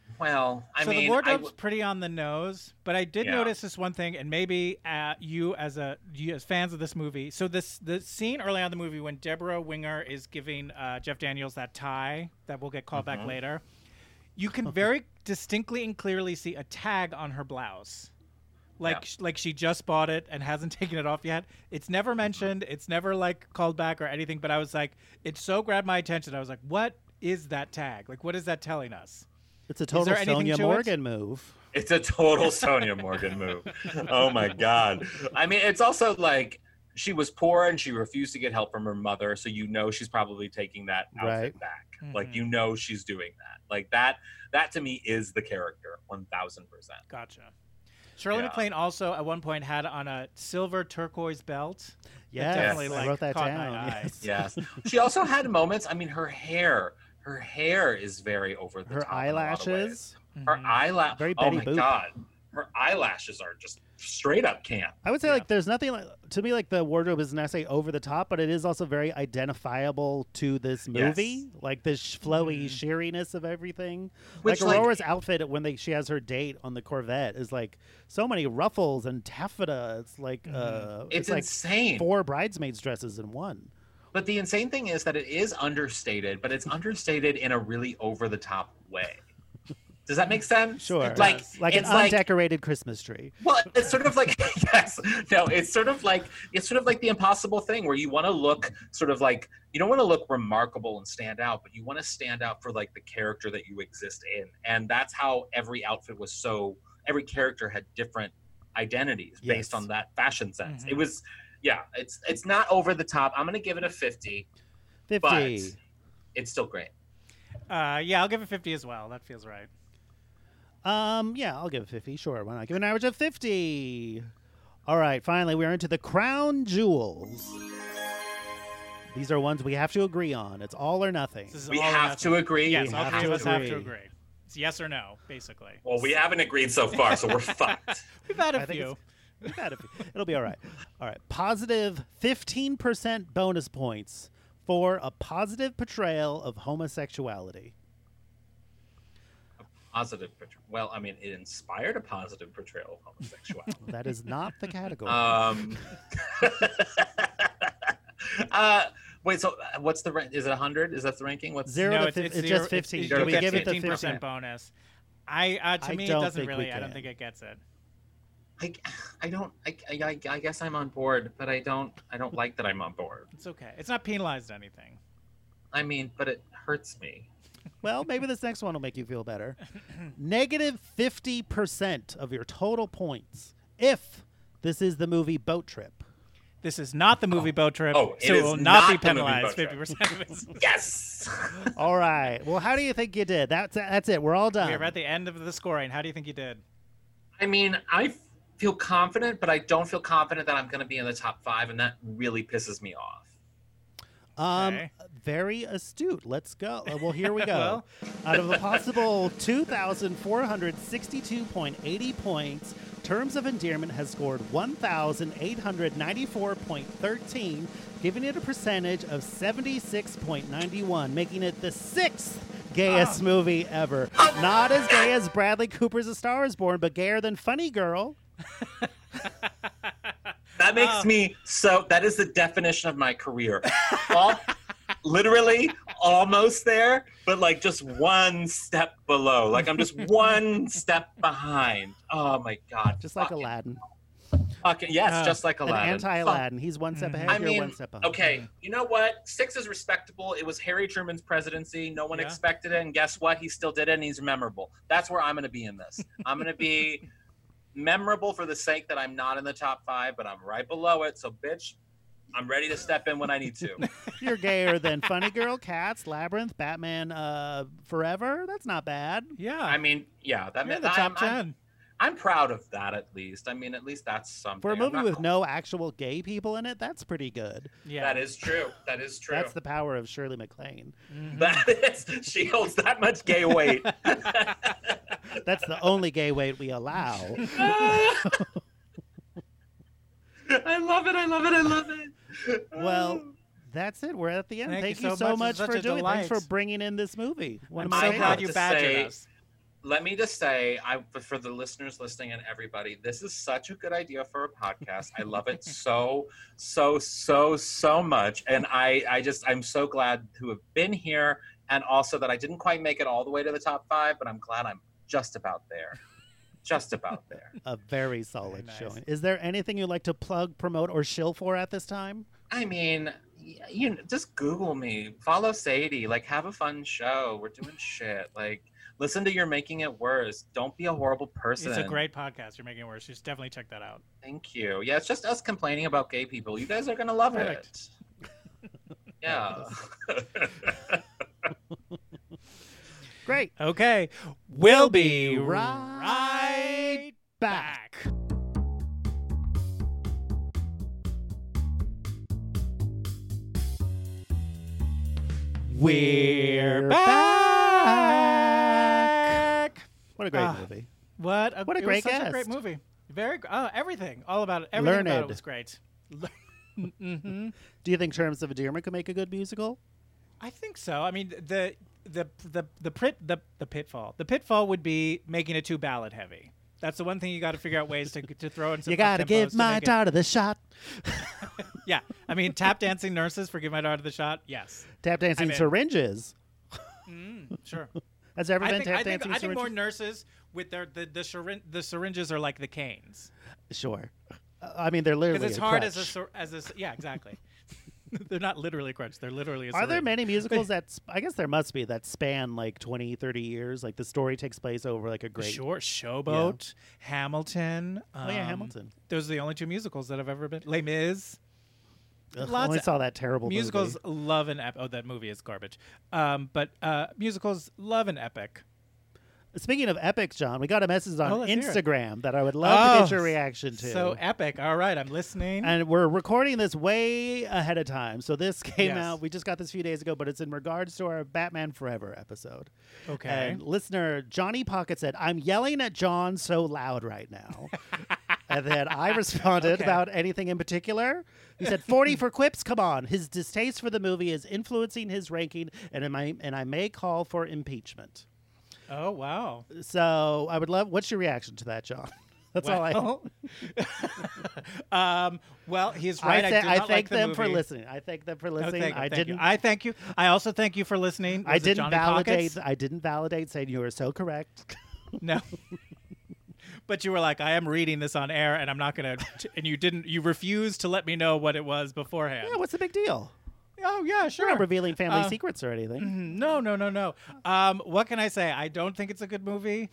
Well, I so mean, the wardrobe's pretty on the nose, but I did Yeah. notice this one thing, and maybe you as fans of this movie. So the scene early on in the movie when Deborah Winger is giving Jeff Daniels that tie that will get called back later, you can very distinctly and clearly see a tag on her blouse. Like she just bought it and hasn't taken it off yet. It's never mentioned. It's never like called back or anything. But I was like, it so grabbed my attention. I was like, what is that tag? Like, what is that telling us? It's a total anything Sonia to it? Morgan move. It's a total Sonia Morgan move. Oh my God. I mean, it's also like she was poor and she refused to get help from her mother. So she's probably taking that outfit back. Like, she's doing that. Like that to me is the character 1000%. Gotcha. Shirley MacLaine also at one point had on a silver turquoise belt. Yes, definitely, I like, wrote that caught down. my eye. Yes. She also had moments. I mean, her hair is very over the Her top. in a lot of ways. eyelashes. Her eyelash. Very Oh Betty my Boop. God. Her eyelashes are just straight up camp. I would say like there's nothing like, to me, like the wardrobe isn't necessarily over the top, but it is also very identifiable to this movie. Yes. Like the flowy sheeriness of everything. Which, like like- Aurora's outfit when she has her date on the Corvette is like so many ruffles and taffeta. It's like It's like insane. 4 bridesmaids dresses in one. But the insane thing is that it is understated, but it's understated in a really over the top way. Does that make sense? Sure. Like Like an it's like, undecorated Christmas tree. well, it's sort of like yes, no, it's sort of like the impossible thing where you want to look sort of like you don't want to look remarkable and stand out, but you want to stand out for like the character that you exist in, and that's how every outfit was. So every character had different identities based on that fashion sense. It was, it's not over the top. I'm gonna give it a 50, 50. but it's still great. Yeah, I'll give it 50 as well. That feels right. Yeah, I'll give it 50. Sure, why not? Give an average of 50. All right, finally, we're into the crown jewels. These are ones we have to agree on. It's all or nothing. This is We all or have nothing. to agree. Yes, We all have three to of us have to agree. agree. It's yes or no, basically. Well, we haven't agreed so far, so we're fucked. We've had I a think few. we've had a few. It'll be all right. All right. Positive 15% bonus points for a positive portrayal of homosexuality. Positive portrayal. Well, I mean, it inspired a positive portrayal of homosexuality. That is not the category. Wait, so what's the rank? Is it 100? Is that the ranking? What's 0 No, to 50. It's zero- just 15. it's Do we give it the 15% 50%? bonus. To me, it don't doesn't think we really. I don't can. think it gets it. I guess I'm on board, but I don't like that I'm on board. It's okay. It's not penalized anything. I mean, but it hurts me. Well, maybe this next one will make you feel better. Negative 50% of your total points if this is the movie Boat Trip. This is not the movie Boat Trip, Oh, it so it is will not not be the movie penalized Boat Trip. 50% of it. Yes. All right. Well, how do you think you did? That's it. We're all done. We're at the end of the scoring. How do you think you did? I mean, I feel confident, but I don't feel confident that I'm going to be in the top 5, and that really pisses me off. Okay. Very astute. Let's go. Well, here we go. Well. Out of a possible 2,462.80 points, Terms of Endearment has scored 1,894.13, giving it a percentage of 76.91, making it the 6th gayest movie ever. Not as gay as Bradley Cooper's A Star Is Born, but gayer than Funny Girl. That makes me so. That is the definition of my career. Literally almost there, but like just one step below. Like I'm just one step behind. Oh my God. Just like Fucking- Aladdin. Fucking, yes, just like An Aladdin. anti-Aladdin. He's one step ahead, I you're mean, one step behind. okay, you know what? 6 is respectable. It was Harry Truman's presidency. No one Yeah. expected it, and guess what? He still did it, and he's memorable. That's where I'm going to be in this. I'm going to be memorable for the sake that I'm not in the top 5, but I'm right below it. So, bitch, I'm ready to step in when I need to. You're gayer than Funny Girl, Cats, Labyrinth, Batman Forever. That's not bad. Yeah. I mean, yeah, that You're in meant the top 10. I'm proud of that at least. I mean, at least that's something. For a I'm movie not- with no actual gay people in it, that's pretty good. Yeah. That is true. That is true. That's the power of Shirley MacLaine. That is, she holds that much gay weight. That's the only gay weight we allow. I love it. I love it. I love it. Well, that's it. We're at the end. Thank Thank you you so so much. much It's for such a doing it. Thanks delight. for bringing in this movie. One I'm of my so favorites. glad you to badgered say- us. let me just say, for the listeners listening and everybody, this is such a good idea for a podcast. I love it so much. And I'm so glad to have been here, and also that I didn't quite make it all the way to the top 5, but I'm glad I'm just about there. Just about there. A very solid nice. showing. Is there anything you'd like to plug, promote, or shill for at this time? I mean, you know, just Google me, follow Sadie, like have a fun show. We're doing shit. Like, listen to You're Making It Worse. Don't be a horrible person. It's a great podcast. You're Making It Worse. You should definitely check that out. Thank you. Yeah, it's just us complaining about gay people. You guys are gonna love Perfect. it. Yeah. Great. Okay. We'll be right back. We're back. What a great movie. What a great it was such guest. a great movie. Everything. All about it. Everything about Learned. it was great. Do you think Terms of Endearment could make a good musical? I think so. I mean, the pitfall. The pitfall would be making it too ballad heavy. That's the one thing you got to figure out ways to throw in some. You gotta give up-tempos to my make it- daughter the shot. Yeah, I mean, tap dancing nurses for Give My Daughter the Shot. Yes, Tap dancing I'm in. syringes. sure. Has there ever I been think, tap I think, dancing I think syringes? more nurses with the syringes are like the canes Sure. I mean, they're literally because it's a hard crutch. as a yeah, exactly. They're not literally a crutch. They're literally a Are there syringe. many musicals I guess there must be, that span like 20, 30 years? Like the story takes place over like a great... Sure, Showboat, Hamilton. Oh, yeah, Hamilton. Those are the only 2 musicals that have ever been. Les Mis. Ugh, I Lots only of- saw that terrible Musicals movie. love an epic. Oh, that movie is garbage. But musicals love an epic. Speaking of epics, John, we got a message on let's hear it. Instagram that I would love to get your reaction to. So epic. All right, I'm listening. And we're recording this way ahead of time. So this came Yes. out, we just got this a few days ago, but it's in regards to our Batman Forever episode. Okay. And listener Johnny Pocket said, I'm yelling at John so loud right now. And then I responded Okay. about anything in particular. He said, 40 for quips, come on. His distaste for the movie is influencing his ranking, and I may call for impeachment. Oh, wow. So I would love, what's your reaction to that, John? That's all I... Well, he's right. I, did I not thank like the them for movie. listening. I thank them for Oh, listening. thank you, I thank you. didn't. I thank you. I also thank you for listening. I Was it didn't Johnny validate. Pockets? I didn't validate saying you were so correct. No. But you were like, I am reading this on air, and I'm not going to. And you didn't. You refused to let me know what it was beforehand. Yeah, what's the big deal? Oh yeah, We're sure. not revealing family secrets or anything. No. What can I say? I don't think it's a good movie.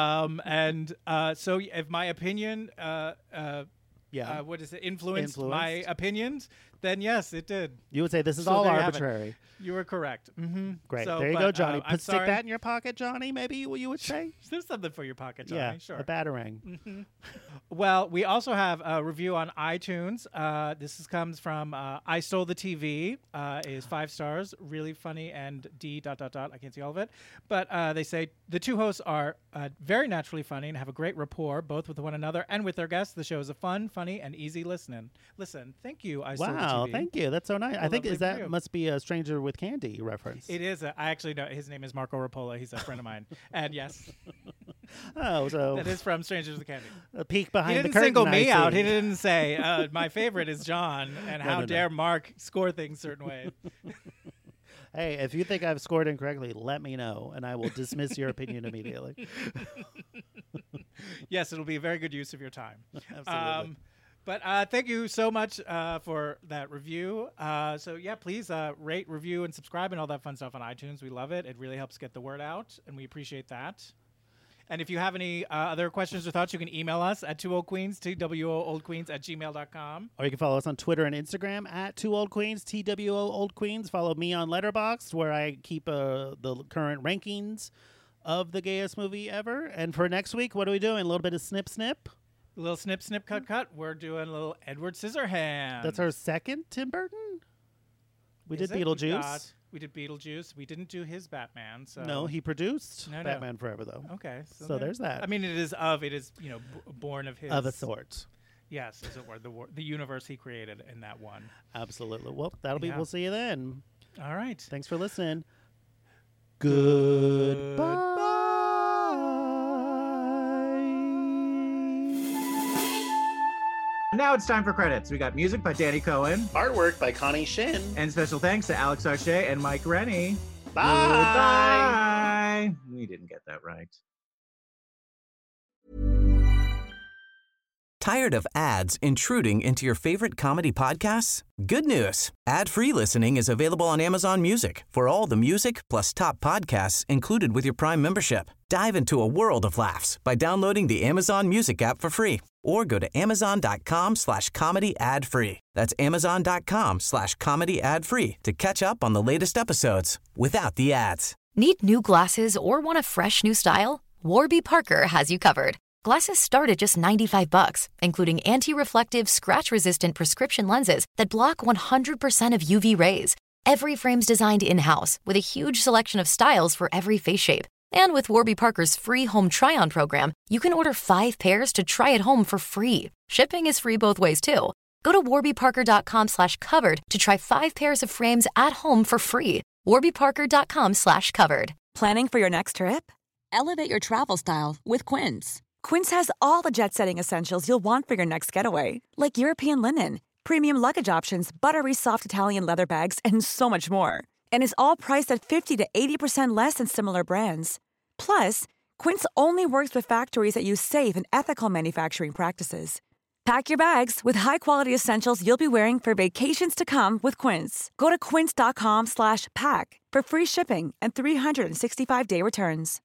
So if my opinion, Yeah, what is it, influenced my opinions, then yes, it did. you would say this is So all there you have it. arbitrary. You were correct. Mm-hmm. Great. So, there you but, go, Johnny. I'm Stick sorry. that in your pocket, Johnny. Maybe you would say. There's something for your pocket, Johnny. Yeah, Sure. a batarang. Well, we also have a review on iTunes. Comes from I Stole the TV. Is 5 stars, really funny, and D ... I can't see all of it, but they say the 2 hosts are very naturally funny and have a great rapport both with one another and with their guests. The show is a fun, funny, and easy listen. Thank you. I Stole the Wow, TV. thank you. That's so nice. I think lovely that review. must be a Stranger with Candy reference. It is. I actually know his name is Marco Rapola. He's a friend of mine, and yes, Oh, so that is from Strangers with Candy. a peek He behind the didn't curtain. single I me out. see. He didn't say my favorite is John, and how no. dare Mark score things certain ways. Hey, if you think I've scored incorrectly, let me know, and I will dismiss your opinion immediately. Yes, it'll be a very good use of your time. Absolutely. But thank you so much for that review. So yeah, please rate, review, and subscribe and all that fun stuff on iTunes. We love it. It really helps get the word out, and we appreciate that. And if you have any other questions or thoughts, you can email us at 2oldqueens, TWOOldQueens@gmail.com. Or you can follow us on Twitter and Instagram at 2oldqueens, TWO Old Queens. Follow me on Letterboxd, where I keep the current rankings of the gayest movie ever. And for next week, what are we doing? A little bit of snip snip. A little snip, snip, cut, cut. We're doing a little Edward Scissorhands. That's our second Tim Burton. We Is did it? Beetlejuice. We did Beetlejuice. We didn't do his Batman. So No, he produced No. Batman Forever, though. Okay, So there's that. I mean, it is born of his Of a sort. Yes, as it were, the universe he created in that one. Absolutely. Well, that'll be. Yeah. We'll see you then. All right. Thanks for listening. Goodbye. Now it's time for credits. We got music by Danny Cohen. Artwork by Connie Shin. And special thanks to Alex Arche and Mike Rennie. Bye. Goodbye. We didn't get that right. Tired of ads intruding into your favorite comedy podcasts? Good news. Ad-free listening is available on Amazon Music for all the music plus top podcasts included with your Prime membership. Dive into a world of laughs by downloading the Amazon Music app for free or go to amazon.com/comedy ad-free. That's amazon.com/comedy ad-free to catch up on the latest episodes without the ads. Need new glasses or want a fresh new style? Warby Parker has you covered. Glasses start at just $95, including anti-reflective, scratch-resistant prescription lenses that block 100% of UV rays. Every frame's designed in-house with a huge selection of styles for every face shape. And with Warby Parker's free home try-on program, you can order 5 pairs to try at home for free. Shipping is free both ways, too. Go to warbyparker.com/covered to try 5 pairs of frames at home for free. warbyparker.com/covered. Planning for your next trip? Elevate your travel style with Quince. Quince has all the jet-setting essentials you'll want for your next getaway, like European linen, premium luggage options, buttery soft Italian leather bags, and so much more. And is all priced at 50 to 80% less than similar brands. Plus, Quince only works with factories that use safe and ethical manufacturing practices. Pack your bags with high-quality essentials you'll be wearing for vacations to come with Quince. Go to quince.com/pack for free shipping and 365-day returns.